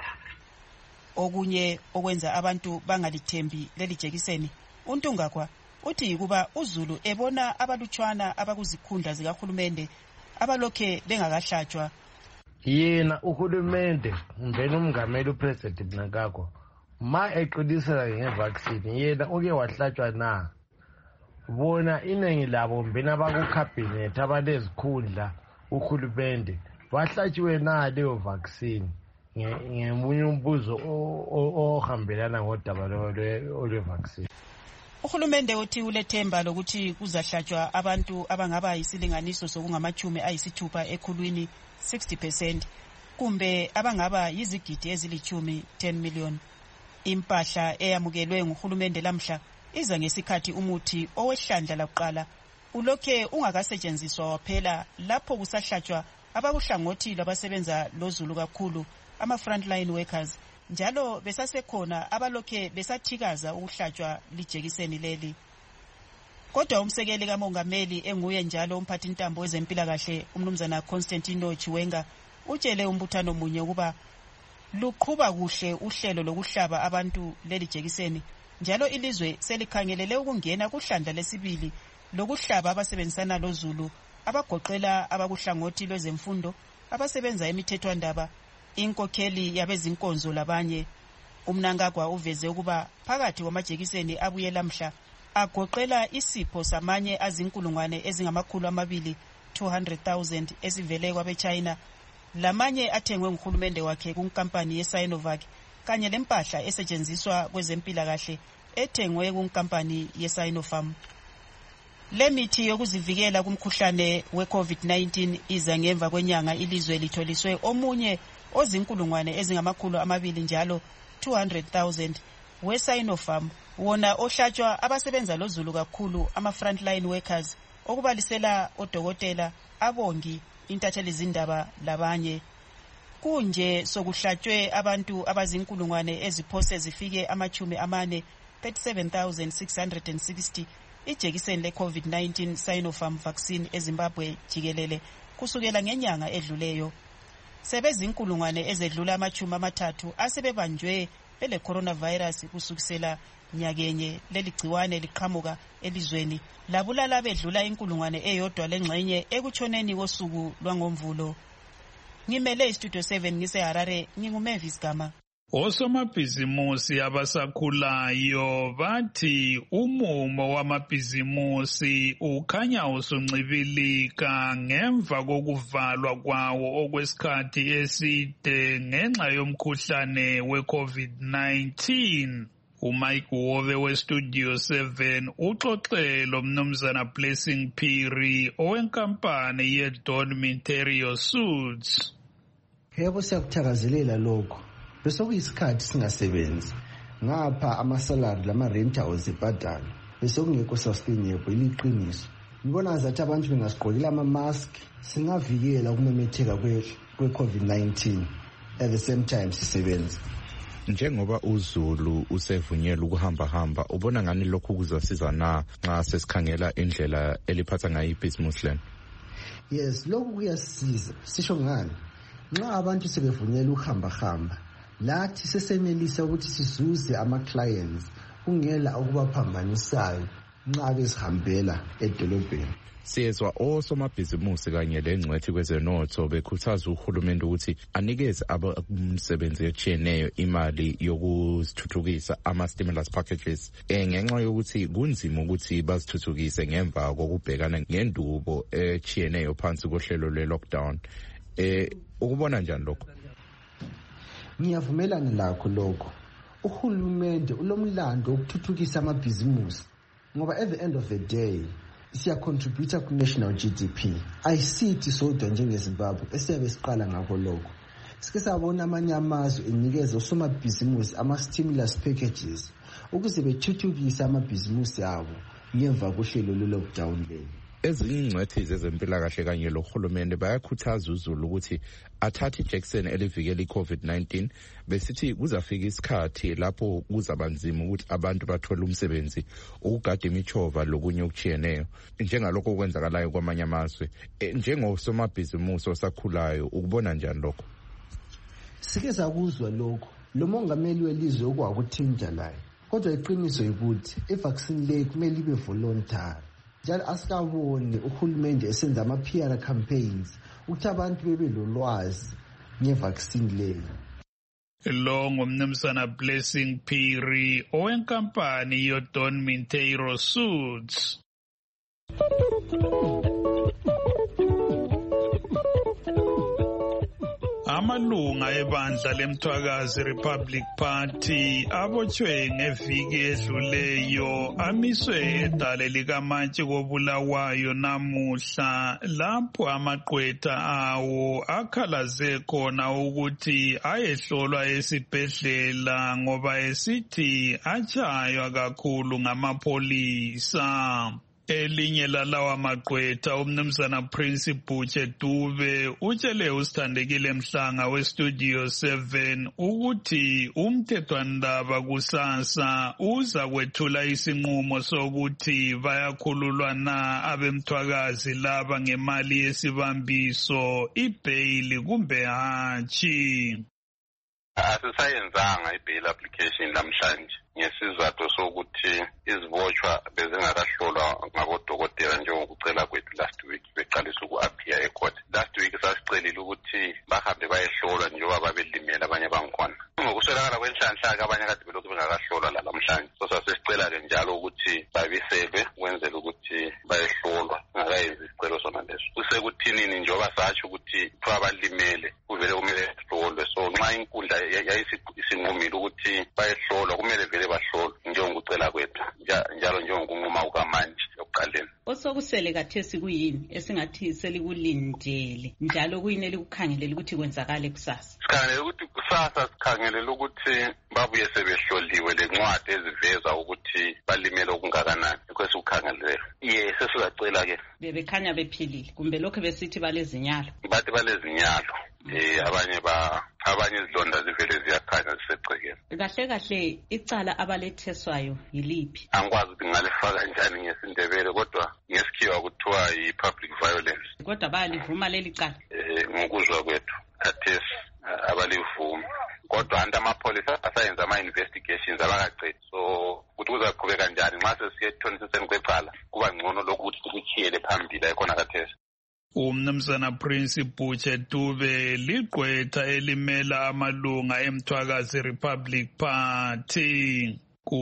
Okunye okwenza abantu bangalithembi leli jekiseni, uNtungakwa uthi kuba uZulu ebona abalutshwana abakuzikhundla zikahulumende abalokhe bengakahlatshwa. Yena uhulumende mbeni umngameli upresident Mnangagwa ma eqinisela ngevaccine yena uke wahlatshwa na. Bona iningi labo mbeni abakucabinet abalezikhundla uhulumende bahlatshiwe na leyo vaccine ngemunye umbuzo ohambelana ngodaba lwe-vaccine. Uhulumende uthi ulethemba lokuthi kuzahlatshwa abantu abangaba yisilinganiso sokungamachumi ayisithupha ekhulwini sixty percent kumbe abangaba yizigidi ezilichumi ten million. Impahla eyamukelwe nguhulumende lamhla iza ngesikhathi umuthi owehlandla lakuqala ulokhe ungakasetshenziswa waphela lapho kusahlatshwa abakuhlangothi labasebenza lozulu kakhulu ama-frontline workers, njalo besasekhona abalokhe besathikaza ukuhlatshwa lijekiseni leli. Kodwa umsekeli kamongameli enguye njalo umphathintambo wezempilakahle umnumzana Constantino Chiwenga utshele umbuthano munye ukuba luqhuba kuhle uhlelo lokuhlaba abantu leli jekiseni, njalo ilizwe selikhangelele ukungena kuhlandla lesibili lokuhlaba abasebenzisana lozulu abagoqela abakuhlangothi lwezemfundo, abasebenza emithethwandaba, inkokheli yabezinkonzo labanye. Umnangagwa uveze ukuba phakathi kwamajekiseni abuye lamhla agoqela isipho samanye azinkulungwane ezingamakhulu amabili two hundred thousand esivele kwabeChina, lamanye athengwe nguhulumende wakhe kunkampani yeSinovac, kanye lempahla esetshenziswa kwezempilakahle ethengwe kunkampani yeSinopharm. Le mithi yokuzivikela kumkhuhlane we-COVID nineteen iza ngemva kwenyanga ilizwe litholiswe omunye ozinkulungwane ezingamakhulu amabili njalo two hundred thousand we-Sinopharm, wona ohlatshwa abasebenza lozulu kakhulu ama-frontline workers okubalisela odokotela, abongi, intatheli zindaba labanye. Kunje sokuhlatshwe abantu abazinkulungwane eziphose zifike amachumi amane thirty-seven thousand six hundred sixty ijekiseni le-COVID nineteen Sinopharm vaccine eZimbabwe jikelele kusukela ngenyanga edluleyo. Sebezinkulungwane ezedlula amachumi amathathu asebebanjwe bele coronavirus kusukisela nyakenye leli gciwane liqhamuka elizweni labulala bedlula inkulungwane eyodwa lengxenye ekutshoneni kosuku lwangomvulo. Ngimele istudio seven ngiseHarare, nginguMavis Gama. Osomabhizimusi abasakhulayo bathi umumo wamabhizimusi ukhanya usuncibilika ngemva kokuvalwa kwawo okwesikhathi eside ngenxa yomkhuhlane we-COVID nineteen. uMike Wobe westudio seven uxoxele umnumzana Blessing Phiri owenkampani yeDon Minterio Suits. Yebo, siyakuthakazelela lokho. Bese kuyisikhathi singasebenzi. Ngapha amasalary lama-renta ozibhadala. Bese kungekho sustainable iliqiniso. Ngibona ngathi abantu bengasigqokile ama-mask singavikela ukumemetheka kwe-COVID nineteen. At the same time sisebenza. Njengoba uZulu usevunyelwa ukuhamba hamba, ubona ngani lokho kuzasiza na nxa sesikhangela indlela eliphatha ngayo ibhizimusi lena? Yes, lokho kuyasiza. Sisho ngani? Nxa abantu sebevunyelwa ukuhamba hamba, lathi sesenelisa ukuthi sizuze ama-clients kungela okubaphambanisayo nxa bezihambela edolobheni. Siyezwa osomabhizimusi kanye lengcwethi kwezenotho bekhuthaza uhulumende ukuthi anikeze abamsebenzi etshiyeneyo imali yokuzithuthukisa ama-stimulus packages eh ngenxa yokuthi kunzima ukuthi bazithuthukise ngemva kokubhekana ngendubo etshiyeneyo phansi kohlelo lwe-lockdown. Eh ukubona njani lokho? Ngiyavumelana lakho lokho. Uhulumende ulomlando wokuthuthukisa amabhizimusi ngoba at the end of the day siya contribute ku national G D P. Ayisithi sodwa njengeZimbabwe esiyabe siqala ngakho lokho. Sike sabona amanye amazwe enikeza osomabhizimusi ama-stimulus packages ukuze bethuthukise amabhizimusi abo ngemva kohlelo lwe-lockdown leli. Ezingcwethi zezempilakahle kanye lohulumende bayakhuthaza uZulu ukuthi athathe ijekiseni elivikela i-COVID nineteen besithi kuzafika isikhathi lapho kuzabanzima ukuthi abantu bathole umsebenzi ukugada imichova lokunye okuchiyeneyo njengalokho okwenzakalayo kwamanye amazwe. Njengosomabhizimusi osakhulayo ukubona njani lokho? Sike sakuzwa lokho lo mongameli welizwe okwakuthinta layo, kodwa iqiniso ukuthi i-vaccine le kumele ibe voluntary. Njalo asikaboni uhulumende esenza ama-P R campaigns ukuthi abantu bebe lolwazi nge-vaccine leyo. Lo ngumnumzana Blessing Phiri owenkampani yoDon Minteiro Suits. Amalunga ebandla leMthwakazi Republic Party abotshwe ngeviki edluleyo amiswe edale likaMantshi koBulawayo namuhla lapho amaqwetha awo akhalaze khona ukuthi ayehlolwa esibhedlela ngoba esithi atshaywa kakhulu ngamapolisa. Elinye lalawa maqwetha umnumzana Prince Butche Dube utshele usithandekile Mhlanga westudio seven ukuthi umthethwandaba kusasa uza kwethula isinqumo sokuthi bayakhululwa na abemthwakazi laba ngemali yesibambiso ibail kumbe hatshi. Asisayenzanga i-bail application namhlanje ngesizathu sokuthi izibotshwa bezingakahlolwa ngabodokotela njengokucela kwethu last week beqalisa uku-appear ecourt. Last week sasicelile ukuthi bahambe bayehlolwa njengoba babelimele abanye bangikhona. Ngokuswelakala kwenhlanhla abanye kade belokhu bengakahlolwa la namhlanje. So sasesicela-ke njalo ukuthi babiselwe kwenzela ukuthi bayehlolwa ngakayenzi isicelo sona leso. Kusekuthinini njengoba satsho ukuthi kuthiwa abalimele kuvele kumele sihlolwe. So nxa inkundla yayisinqumile ukuthi bayehlolwa kumele vele bahlolwe njengokucela kwethu njalo njengokunquma kukaMantshi yokuqaleni. Osokusele kathesi kuyini esingathi selikulindele njalo kuyini elikukhangelela ukuthi kwenzakale kusasa? Sikhangelela ukuthi kusasa sikhangelela ukuthi babuye sebehloliwe lencwadi eziveza ukuthi balimele okungakanani. Yikho esikukhangeleleyo. Ye sesizacela-ke. Bebekhanya bephilile kumbe lokho besithi balezinyalo? Bathi balezinyalo. Eh abanye ba abanye izilonda zivele ziyakhanya zisegcekeni. Kahle kahle icala abaletheswayo yiliphi? Angikwazi ukuthi ngalifaka njani ngesindebele kodwa ngesikhiwa kuthiwa yi-public violence. Kodwa bayalivuma leli cala? Eh ngokuzwa kwethu khathesi abalivuma. Kodwa anti amapolisa asayenza ama-investigations abakaqedi. So ukuthi kuzaqhubeka kanjani nxa sesiye ethonisiseni kwecala kuba ngcono lokuthi sikuchiyele phambili ayikhona khathesi. Umnumzana Prince Butche Dube liqwetha elimela amalunga eMthwakazi Republic Party.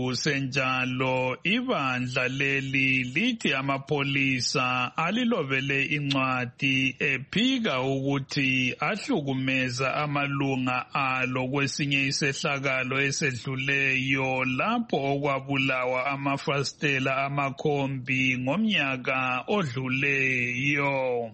Kusenjalo ibandla leli lithi amapolisa alilobele incwadi ephika ukuthi ahlukumeza amalunga alo kwesinye isehlakalo esedluleyo lapho okwabulawa amafastela amakhombi ngomnyaka odluleyo.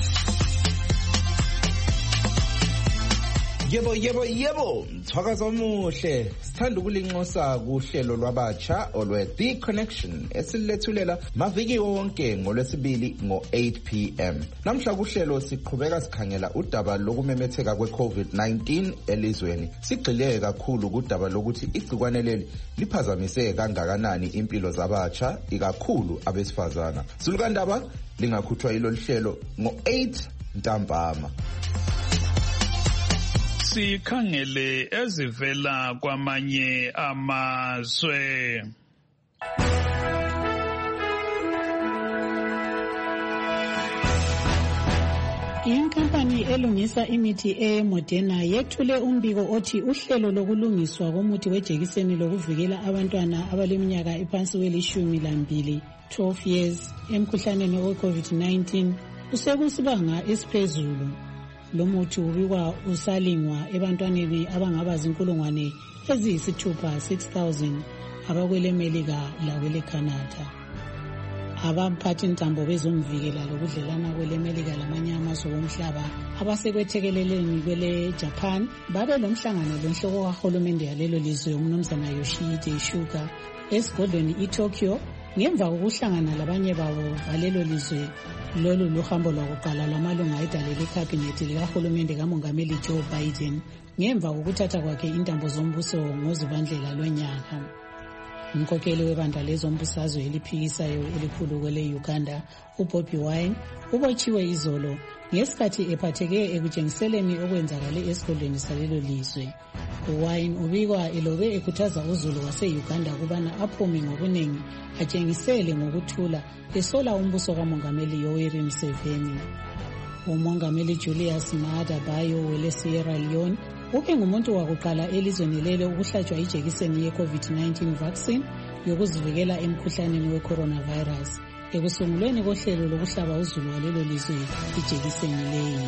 Yebo yebo yebo Mthwakazi omuhle sithanda ukulinxusa kuhlelo lwabatsha olwe The Connection esilethulela maviki wonke ngolwesibili ngo eight p m Namhla kuhlelo siqhubeka sikhangela udaba lokumemetheka kwe-COVID nineteen elizweni. Sigxile kakhulu kudaba lokuthi igcikwane leli liphazamise kangakanani impilo zabatsha ikakhulu abesifazana. Sulukandaba lingakhuthwa yilo hlelo ngo eight ntambama. Sikhangele ezivela kwamanye amazwe. Inkampani elungisa imithi eModerna yethule umbiko othi uhlelo lokulungiswa komuthi wejekiseni lokuvikela abantwana abaleminyaka ephansi kwelishumi lambili twelve years emkhuhlaneni we-COVID nineteen usekusibanga esiphezulu. Lo muthi ubikwa usalingwa ebantwaneni abangaba zinkulungwane eziyisithupha six thousand abakwele Melika lakwele Canada. Abamphathi ntambo bezomvikela lokudlelana kwele Melika lamanye amazwe omhlaba abasekwethekeleleni kwele Japan babe lomhlangano lenhloko kahulumende yalelo lizwe umnumzana Yoshihide Suga esigodlweni iTokyo ngemva kokuhlangana labanye babo balelo lizwe. Lolu luhambo lwakuqala lwamalunga edale lekhabhinethi likahulumende kamongameli Joe Biden ngemva kokuthatha kwakhe intambo zombuso ngozibandlela lonyaka. Umkhokheli webandla lezombusazwe eliphikisayo elikhulu kwele Uganda uBobi Wine ubotshiwe izolo ngesikhathi ephatheke ekutshengiseleni okwenzakale esigodlweni salelo lizwe. uWine ubikwa elobe ekhuthaza uzulu wase-Uganda kubana aphume ngobuningi atshengisele ngokuthula esola umbuso kamongameli Yoweri Museveni. Umongameli Julius Maada Bio wele Sierra Leone ube ngumuntu wakuqala elizweni lelo ukuhlatshwa ijekiseni ye-COVID nineteen vaccine yokuzivikela emkhuhlaneni we-coronavirus ekusungulweni kohlelo lokuhlaba uzulu walelo lizwe ijekiseni leyi.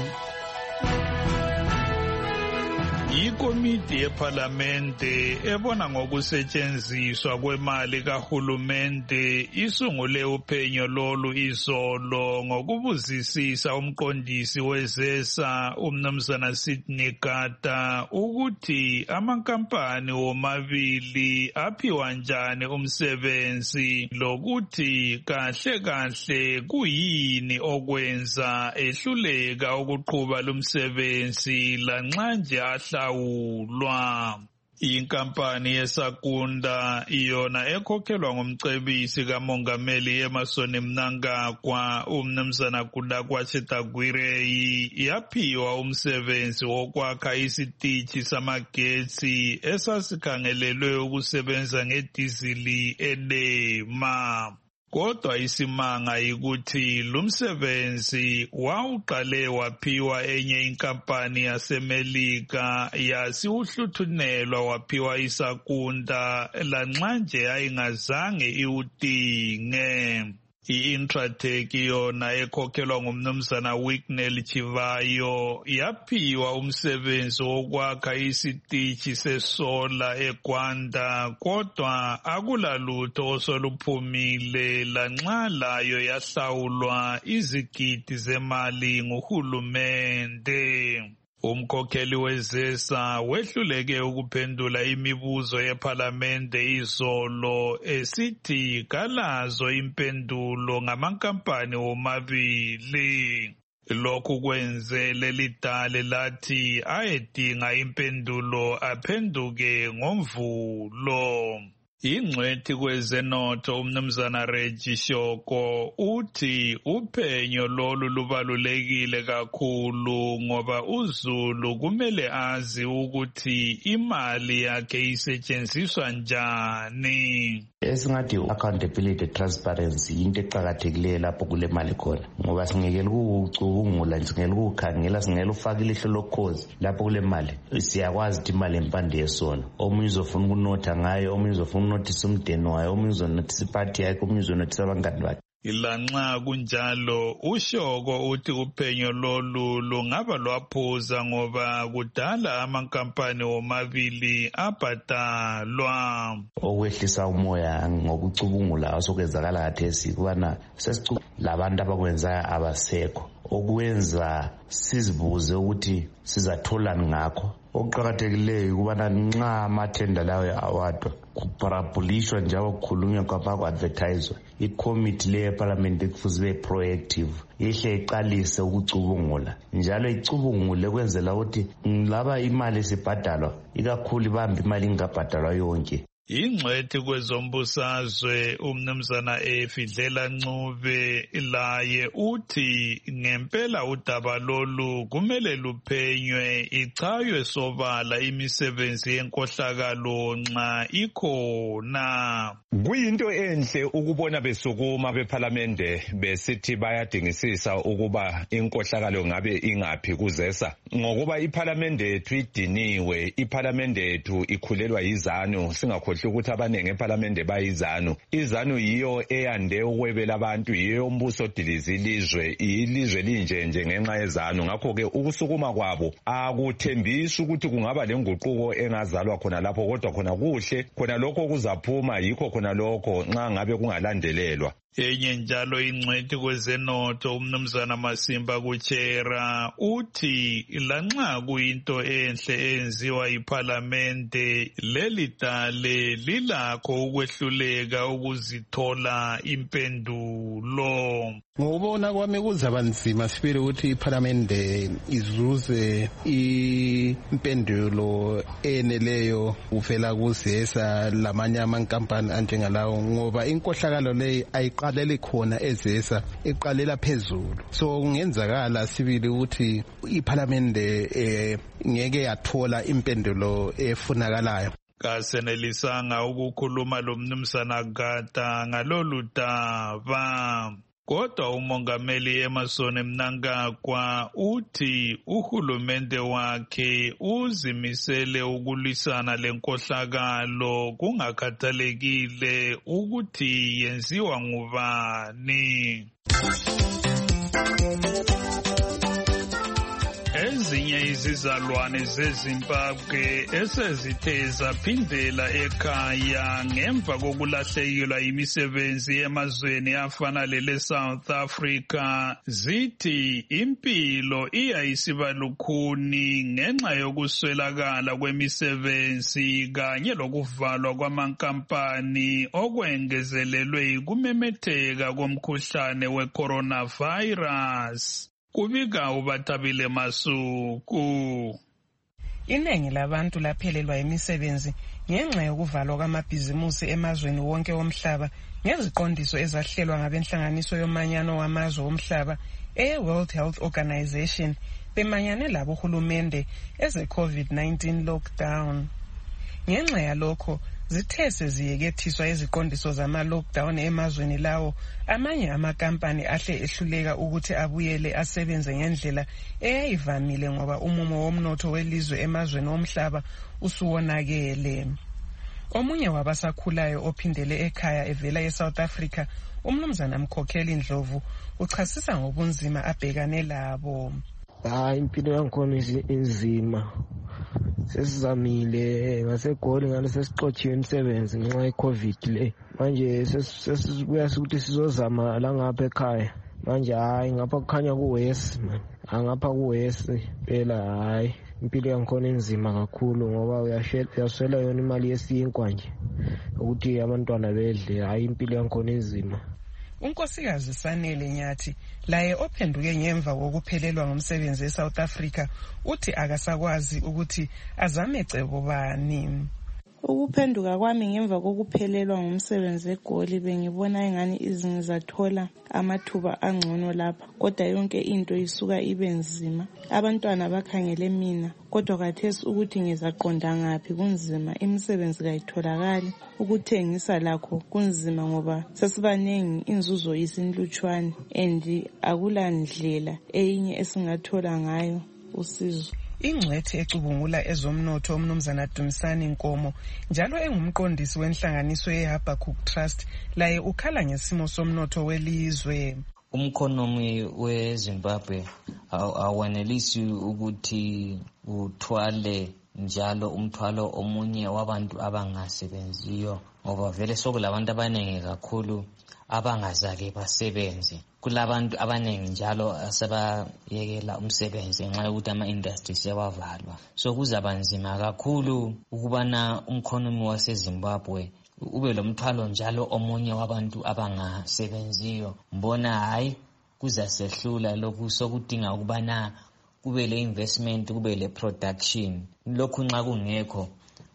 Ikomiti yePhalamende ebona ngokusetshenziswa kwemali kahulumende isungule uphenyo lolu izolo ngokubuzisisa umqondisi wezesa umnumzana Sidney Gata ukuthi amankampani womabili aphiwa njani umsebenzi lokuthi kahle kahle kuyini okwenza ehluleka ukuqhuba lumsebenzi lanxa nje ahla ulwa. Inkampani yesakunda iyona ekhokhelwa ngumcebisi kamongameli Emmerson Mnangagwa umnumzana Kudakwa Chitagwireyi yaphiwa umsebenzi wokwakha isitishi samagetsi esasikhangelelwe ukusebenza ngedizili enema. Kodwa isimanga yikuthi lumsebenzi wawuqale waphiwa enye inkampani yaseMelika yasiwuhluthunelwa waphiwa isakunda lanxa nje ayingazange iwudinge. I-Intratec yona ekhokhelwa ngumnumzana Wicknell Chivayo yaphiwa umsebenzi wokwakha isitishi sesola eGwanda kodwa akulalutho osoluphumile lanxa layo yahlawulwa izigidi zemali nguhulumende. Umkhokheli wezesa wehluleke ukuphendula imibuzo yePhalamende izolo esithi kalazo impendulo ngamankampani womabili. Lokhu kwenze leli dale lathi ayedinga impendulo aphenduke ngomvulo. Ingcwethi kwezenotho umnumzana Reggie Shoko uthi uphenyo lolu lubalulekile kakhulu ngoba uzulu kumele azi ukuthi imali yakhe isetshenziswa njani. Esingathi accountability transparency into eqhakathekileyo lapho kule mali khona ngoba singekela ukucubungula singekela ukukhangela singekela ufaka ilihlo lokhozi lapho kule mali siyakwazi ukuthi imali empande yesona omunye uzofuna ukunotha ngayo omunye uzofuna unothisa umdeni wayo omunye uzonothisa iphathi yakhe omunye uzonothisa abangani bakhe. Ilanxa kunjalo uShoko uthi uphenyo lolu lungaba lwaphuza ngoba kudala amankampani womabili abhadalwa. Okwehlisa umoya ngokucubungula osokwenzakala khathesi kubana sesicu labantu abakwenza abasekho okwenza sizibuze ukuthi sizatholani ngakho. Okuqakathekileyo ukubana nxa amathenda lawo awadwa kuparabhulishwa njalo kukhulunywa kwabaku-advertiswa ikomiti le yePhalamende kufuze ibe proactive ihle iqalise ukucubungula njalo icubungule kwenzela ukuthi laba imali sibhadalwa ikakhulu ibambe imali ingabhadalwa yonke ingcwethi kwezombusazwe umnumzana Efidlela Ncube laye uthi ngempela udaba lolu kumele luphenywe ichaywe sobala imisebenzi yenkohlakalo nxa ikhona. Kuyinto enhle ukubona besukuma bePhalamende besithi bayadingisisa ukuba inkohlakalo ngabe ingaphi kuzesa, ngokuba iPhalamende yethu idiniwe, iPhalamende yethu ikhulelwa yizanu. Singakhohlwa ukuthi abanenge ePhalamende bayizanu. Izanu yiyo eyande ukwebela abantu, yiyo umbuso dilizi ilizwe, ilizwe linje nje ngenxa yezanu. Ngakho ke ukusukuma kwabo akuthembisi ukuthi kungaba lenguquko engazalwa khona lapho, kodwa khona kuhle, khona lokho kuzaphuma, yikho khona lokho nxa ngabe kungalandelelwa. Enye njalo ingcwethi kwezenotho umnumzana Masimba Kuchera uthi lanxa kuyinto enhle enziwa iPhalamende, leli dale lilakho ukwehluleka ukuzithola impendulo. Ngokubona kwami kuzaba nzima sibili ukuthi iPhalamende izuze impendulo eneleyo uvela kuzesa lamanye amankampani anjengalawo, ngoba inkohlakalo leyi ayiqaleli khona ezesa, iqalela phezulu. So kungenzakala sibili ukuthi iPhalamende eh, ngeke yathola impendulo efunakalayo. Kasenelisanga ukukhuluma lo mnumzana Gata ngalolu daba. Kodwa umongameli Emmerson Mnangagwa uthi uhulumende wakhe uzimisele ukulwisana lenkohlakalo kungakhathalekile ukuthi yenziwa ngubani. Ezinye izizalwane zeZimbabwe esezithe zaphindela ekhaya ngemva kokulahlekelwa imisebenzi emazweni afana lele South Africa zithi impilo iyayisiba lukhuni ngenxa yokuswelakala kwemisebenzi kanye lokuvalwa kwamankampani okwengezelelwe kumemetheka komkhuhlane we-coronavirus. Kubika uBathabile Masuku. Iningi labantu laphelelwa imisebenzi ngenxa yokuvalwa kwamabhizimusi emazweni wonke womhlaba ngeziqondiso ezahlelwa ngabenhlanganiso yomanyano wamazwe womhlaba e-World Health Organization bemanyane labo hulumende eze COVID nineteen lockdown. Ngenxa yalokho zithe seziyekethiswa iziqondiso zama-lockdown emazweni lawo, amanye amakampani ahle ehluleka ukuthi abuyele asebenze ngendlela eyayivamile ngoba umumo womnotho welizwe emazweni omhlaba usuwonakele. Omunye wabasakhulayo ophindele ekhaya evela eSouth Africa, umnumzana Mkhokheli Ndlovu, uchasisa ngobunzima abhekane labo. Hayi, impilo yankhona inzima. Sesizamile ngaseGoli ngale sesixotshiwe imisebenzi ngenxa ye-COVID le. Manje sesibuya ukuthi sizozama la ngapha ekhaya. Manje hayi ngapha kukhanya kuwesi man. Angapha kuwesi phela hayi. Impilo yankhona inzima kakhulu ngoba uyaswela yona imali yesinkwa nje ukuthi abantwana bedle. Hayi impilo yankhona inzima. Unkosikazi Sanele Nyathi laye ophenduke ngemva kokuphelelwa ngumsebenzi eSouth Africa uthi akasakwazi ukuthi azame cebo bani. Ukuphenduka kwami ngemva kokuphelelwa ngumsebenzi eGoli bengibona engani izingizathola amathuba angcono lapha, kodwa yonke into isuka ibe nzima. Abantwana bakhangele mina, kodwa kathesi ukuthi ngizaqonda ngaphi kunzima, imisebenzi kayitholakali, ukuthengisa lakho kunzima ngoba sesibanengi, inzuzo isinlutshwane and akulandlela eyinye esingathola ngayo usizo. Ingcwethi ecubungula ezomnotho umnumzana Dumisani Nkomo njalo engumqondisi wenhlanganiso yeHabakkuk Trust laye ukhala ngesimo somnotho welizwe. Umkhonomi weZimbabwe awanelisi ukuthi uthwale njalo umthwalo omunye wabantu abangasebenziyo ngoba vele sokulabantu abaningi kakhulu abangazake basebenze. Kulabantu abaningi njalo asebayekela umsebenzi ngenxa yokuthi ama-industry sewavalwa. So kuzaba nzima kakhulu ukubana umkhonomi waseZimbabwe ube lo mthwalo njalo omunye wabantu abangasebenziyo. Mbona hayi kuzasehlula lokhu, sokudinga ukubana kube le investment, kube le production. Lokhu nxa kungekho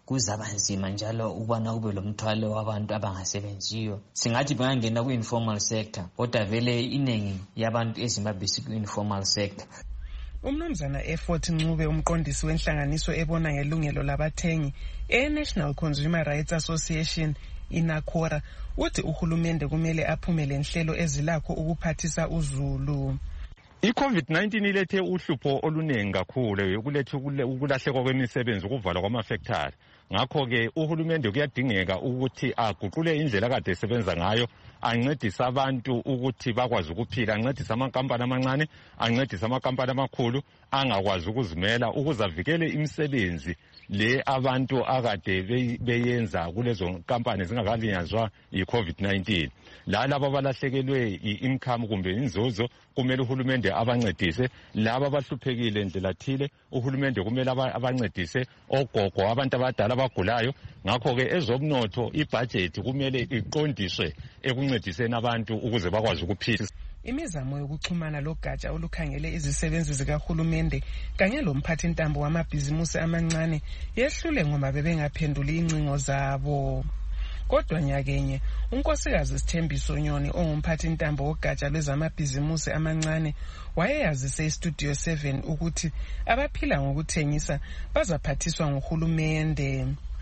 kuzaba nzima njalo ukubana kube lo mthwalo wabantu abangasebenziyo. Singathi bangangena ku-informal sector kodwa vele iningi yabantu eZimbabwe siku-informal sector. Umnumzana Effort Ncube umqondisi wenhlanganiso ebona ngelungelo labathengi e-National Consumer Rights Association inakora uthi uhulumende kumele aphumele nhlelo ezilakho ukuphathisa uzulu. I-COVID nineteen ilethe uhlupho oluningi kakhulu ukulethe ukulahlekwa kwemisebenzi ukuvalwa kwamafactory. Ngakho-ke uhulumende kuyadingeka ukuthi aguqule indlela kade esebenza ngayo, ancedise abantu ukuthi bakwazi ukuphila, ancedise amakampani amancane, ancedise amakampani amakhulu angakwazi ukuzimela ukuze avikele imisebenzi le abantu akade beyenza kulezo nkampani zingakalinyazwa yi-COVID nineteen. Laba abalahlekelwe i-income kumbe inzuzo kumele uhulumende abancedise, laba abahluphekile ndlela thile uhulumende kumele abancedise, ogogo abantu abadala abagulayo. Ngakho-ke ezomnotho ibudget kumele iqondiswe ekuncediseni abantu ukuze bakwazi ukuphila. Imizamo yokuxhumana logatsha olukhangele izisebenzi zikahulumende kanye lomphathintambo wamabhizimusi amancane yehlule ngoba bebengaphenduli incingo zabo. Kodwa nyakenye unkosikazi Sithembiso Nyoni ongumphathintambo wogatsha lwezamabhizimusi amancane wayeyazise iStudio seven ukuthi abaphila ngokuthengisa bazaphathiswa nguhulumende.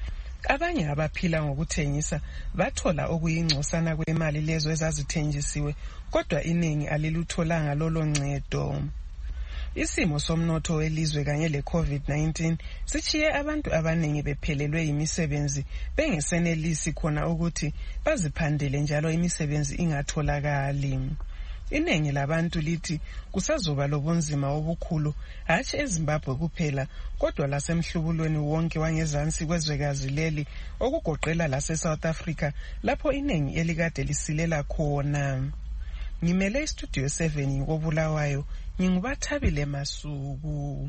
Abanye abaphila ngokuthengisa bathola okuyingcosana kwemali lezo ezazithenjisiwe kodwa iningi alilutholanga lolo ncedo. Isimo somnotho welizwe kanye le-COVID nineteen sichiye abantu abaningi bephelelwe imisebenzi bengesenelisi khona ukuthi baziphandele njalo imisebenzi ingatholakali. Iningi labantu lithi kusazoba lobunzima obukhulu hatshi eZimbabwe kuphela kodwa lasemhlubulweni wonke wangezansi kwezwekazi leli okugoqela lase-South Africa lapho iningi elikade lisilela khona. Ngimele iStudio seven ngikobulawayo, ngingubathabile Masuku.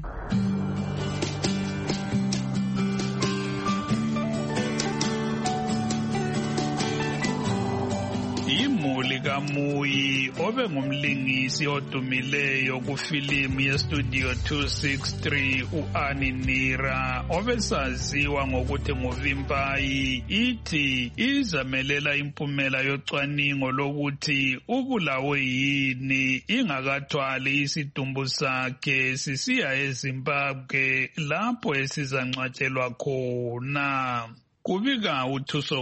Imuli kaMuyi obe ngumlingisi odumileyo kufilimu yeStudio two sixty-three u-Annie Nira obesaziwa ngokuthi nguVimbayi ithi izamelela impumela yocwaningo lokuthi ubulawe yini ingakathwali isidumbu sakhe sisiya eZimbabwe lapho esizangcwatshelwa khona. Kubika uThuso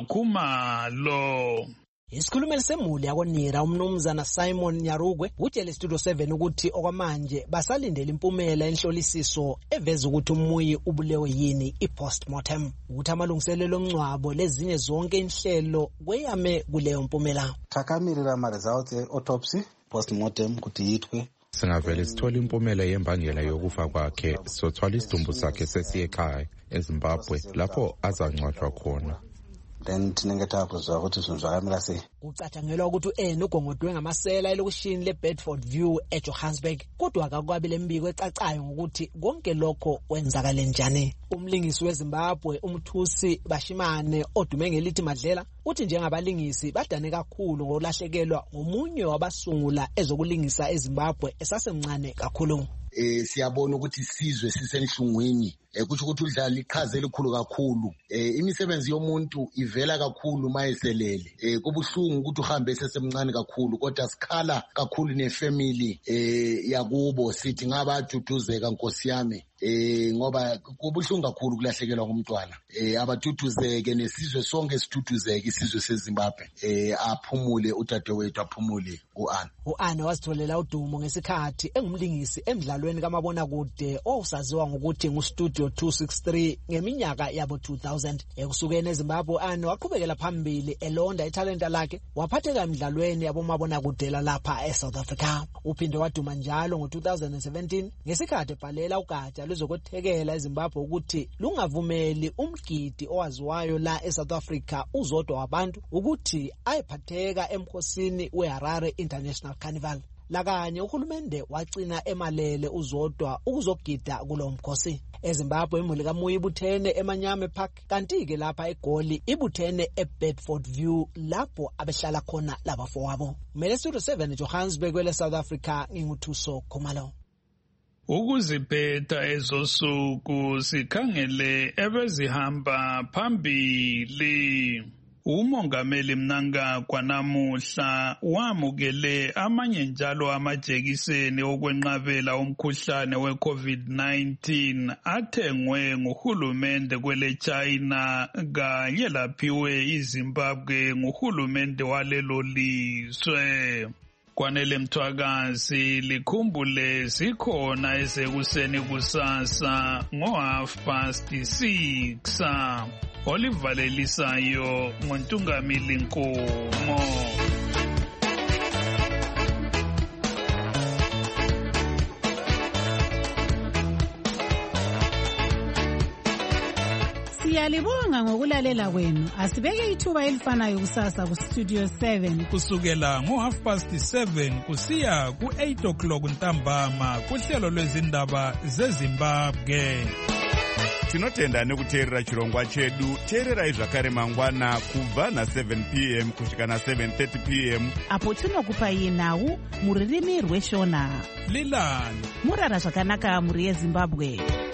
Khumalo. Isikhulumeli semuli yakonira umnumzana Simon Nyarugwe utshele Studio seven ukuthi okwamanje basalindele impumela enhlolisiso eveza ukuthi uMuyi ubulewe yini i-postmortem. Ukuthi amalungiselelo omncwabo lezinye zonke inhlelo kweyame kuleyo mpumela. Takamirira ama results e-autopsy postmortem kuti yithwe. Singavele sithole impumela yembangela yokufa kwakhe sothwala isidumbu sakhe sesiye ekhaya eZimbabwe lapho azangcwatshwa khona. Then tinengeta kuzwa ukuthi sizwakamela se ucatshangelwa ukuthi ena ugongodwe ngamasela elokushini leBedford View eJohannesburg kodwa akakwabile imbiko ecacayo ngokuthi konke lokho kwenzakale njani. Umlingisi weZimbabwe uMthusi Bashimane odume ngelithi Madlela uthi njengabalingisi badane kakhulu ngokulahlekelwa ngomunye wabasungula ezokulingisa eZimbabwe esasemncane kakhulu. Eh siyabona ukuthi isizwe sisenhlungwini ekuthi ukuthi udlala iqhaza elikhulu kakhulu. Eh imisebenzi yomuntu ivela kakhulu mayeselele. Eh kubuhlungu ukuthi uhambe sesemncane kakhulu kodwa sikhala kakhulu nefamily eh yakubo sithi ngabaduduzeka Nkosi yami. Eh ngoba kubuhlungu kakhulu kulahlekelwa ngumntwana. Eh abathuthuzeke nesizwe sonke sithutuzeke isizwe seZimbabwe. Eh aphumule udadewethu aphumule uAnna. uAnna wasitholela udumo ngesikhathi engumlingisi emidlalweni kamabona kude osaziwa ngokuthi nguStudio two sixty-three ngeminyaka yabo two thousand. Ekusukeni eZimbabwe uAnna waqhubekela phambili elonda italenta lakhe waphatheka emidlalweni yabomabona kude lapha eSouth Africa. Uphinde waduma njalo ngo two thousand seventeen ngesikhathi ebhalela ugatsha luzokuthekela eZimbabwe ukuthi lungavumeli umgidi owaziwayo la eSouth Africa uzodwa wabantu ukuthi ayephatheka emkhosini weHarare International Carnival. Lakanye uhulumende wacina emalele uzodwa ukuzogida kulo mkhosi. eZimbabwe imuli kaMuyi ibuthene eManyame Park kanti ke lapha eGoli ibuthene eBedford View lapho abehlala khona labafowabo. Mele Studio seven eJohannesburg kwele South Africa nginguthuso Khumalo. Ukuziphetha ezosuku sikhangele ebezihamba phambili. Umongameli Mnangagwa namuhla wamukele amanye njalo amajekiseni okwenqabela umkhuhlane we-COVID nineteen athengwe nguhulumende kwele China kanye laphiwe iZimbabwe nguhulumende walelo lizwe. Kwanele Mthwakazi likhumbule sikhona esekuseni kusasa ngo half past six. Olivalelisayo ngoNtungamili Nkomo. Siyalibonga ngokulalela kwenu. Asibeke ithuba elifanayo kusasa ku Studio seven kusukela ngo half past seven kusiya ku eight o'clock ntambama kuhlelo lwezindaba zeZimbabwe. Tinotenda nekuteerera chirongwa chedu. Teererai zvakare mangwana kubva na seven p m kusvika na seven thirty p m apo tinokupai nhau muririmi rweshona. Lilani murara zvakanaka muri yeZimbabwe.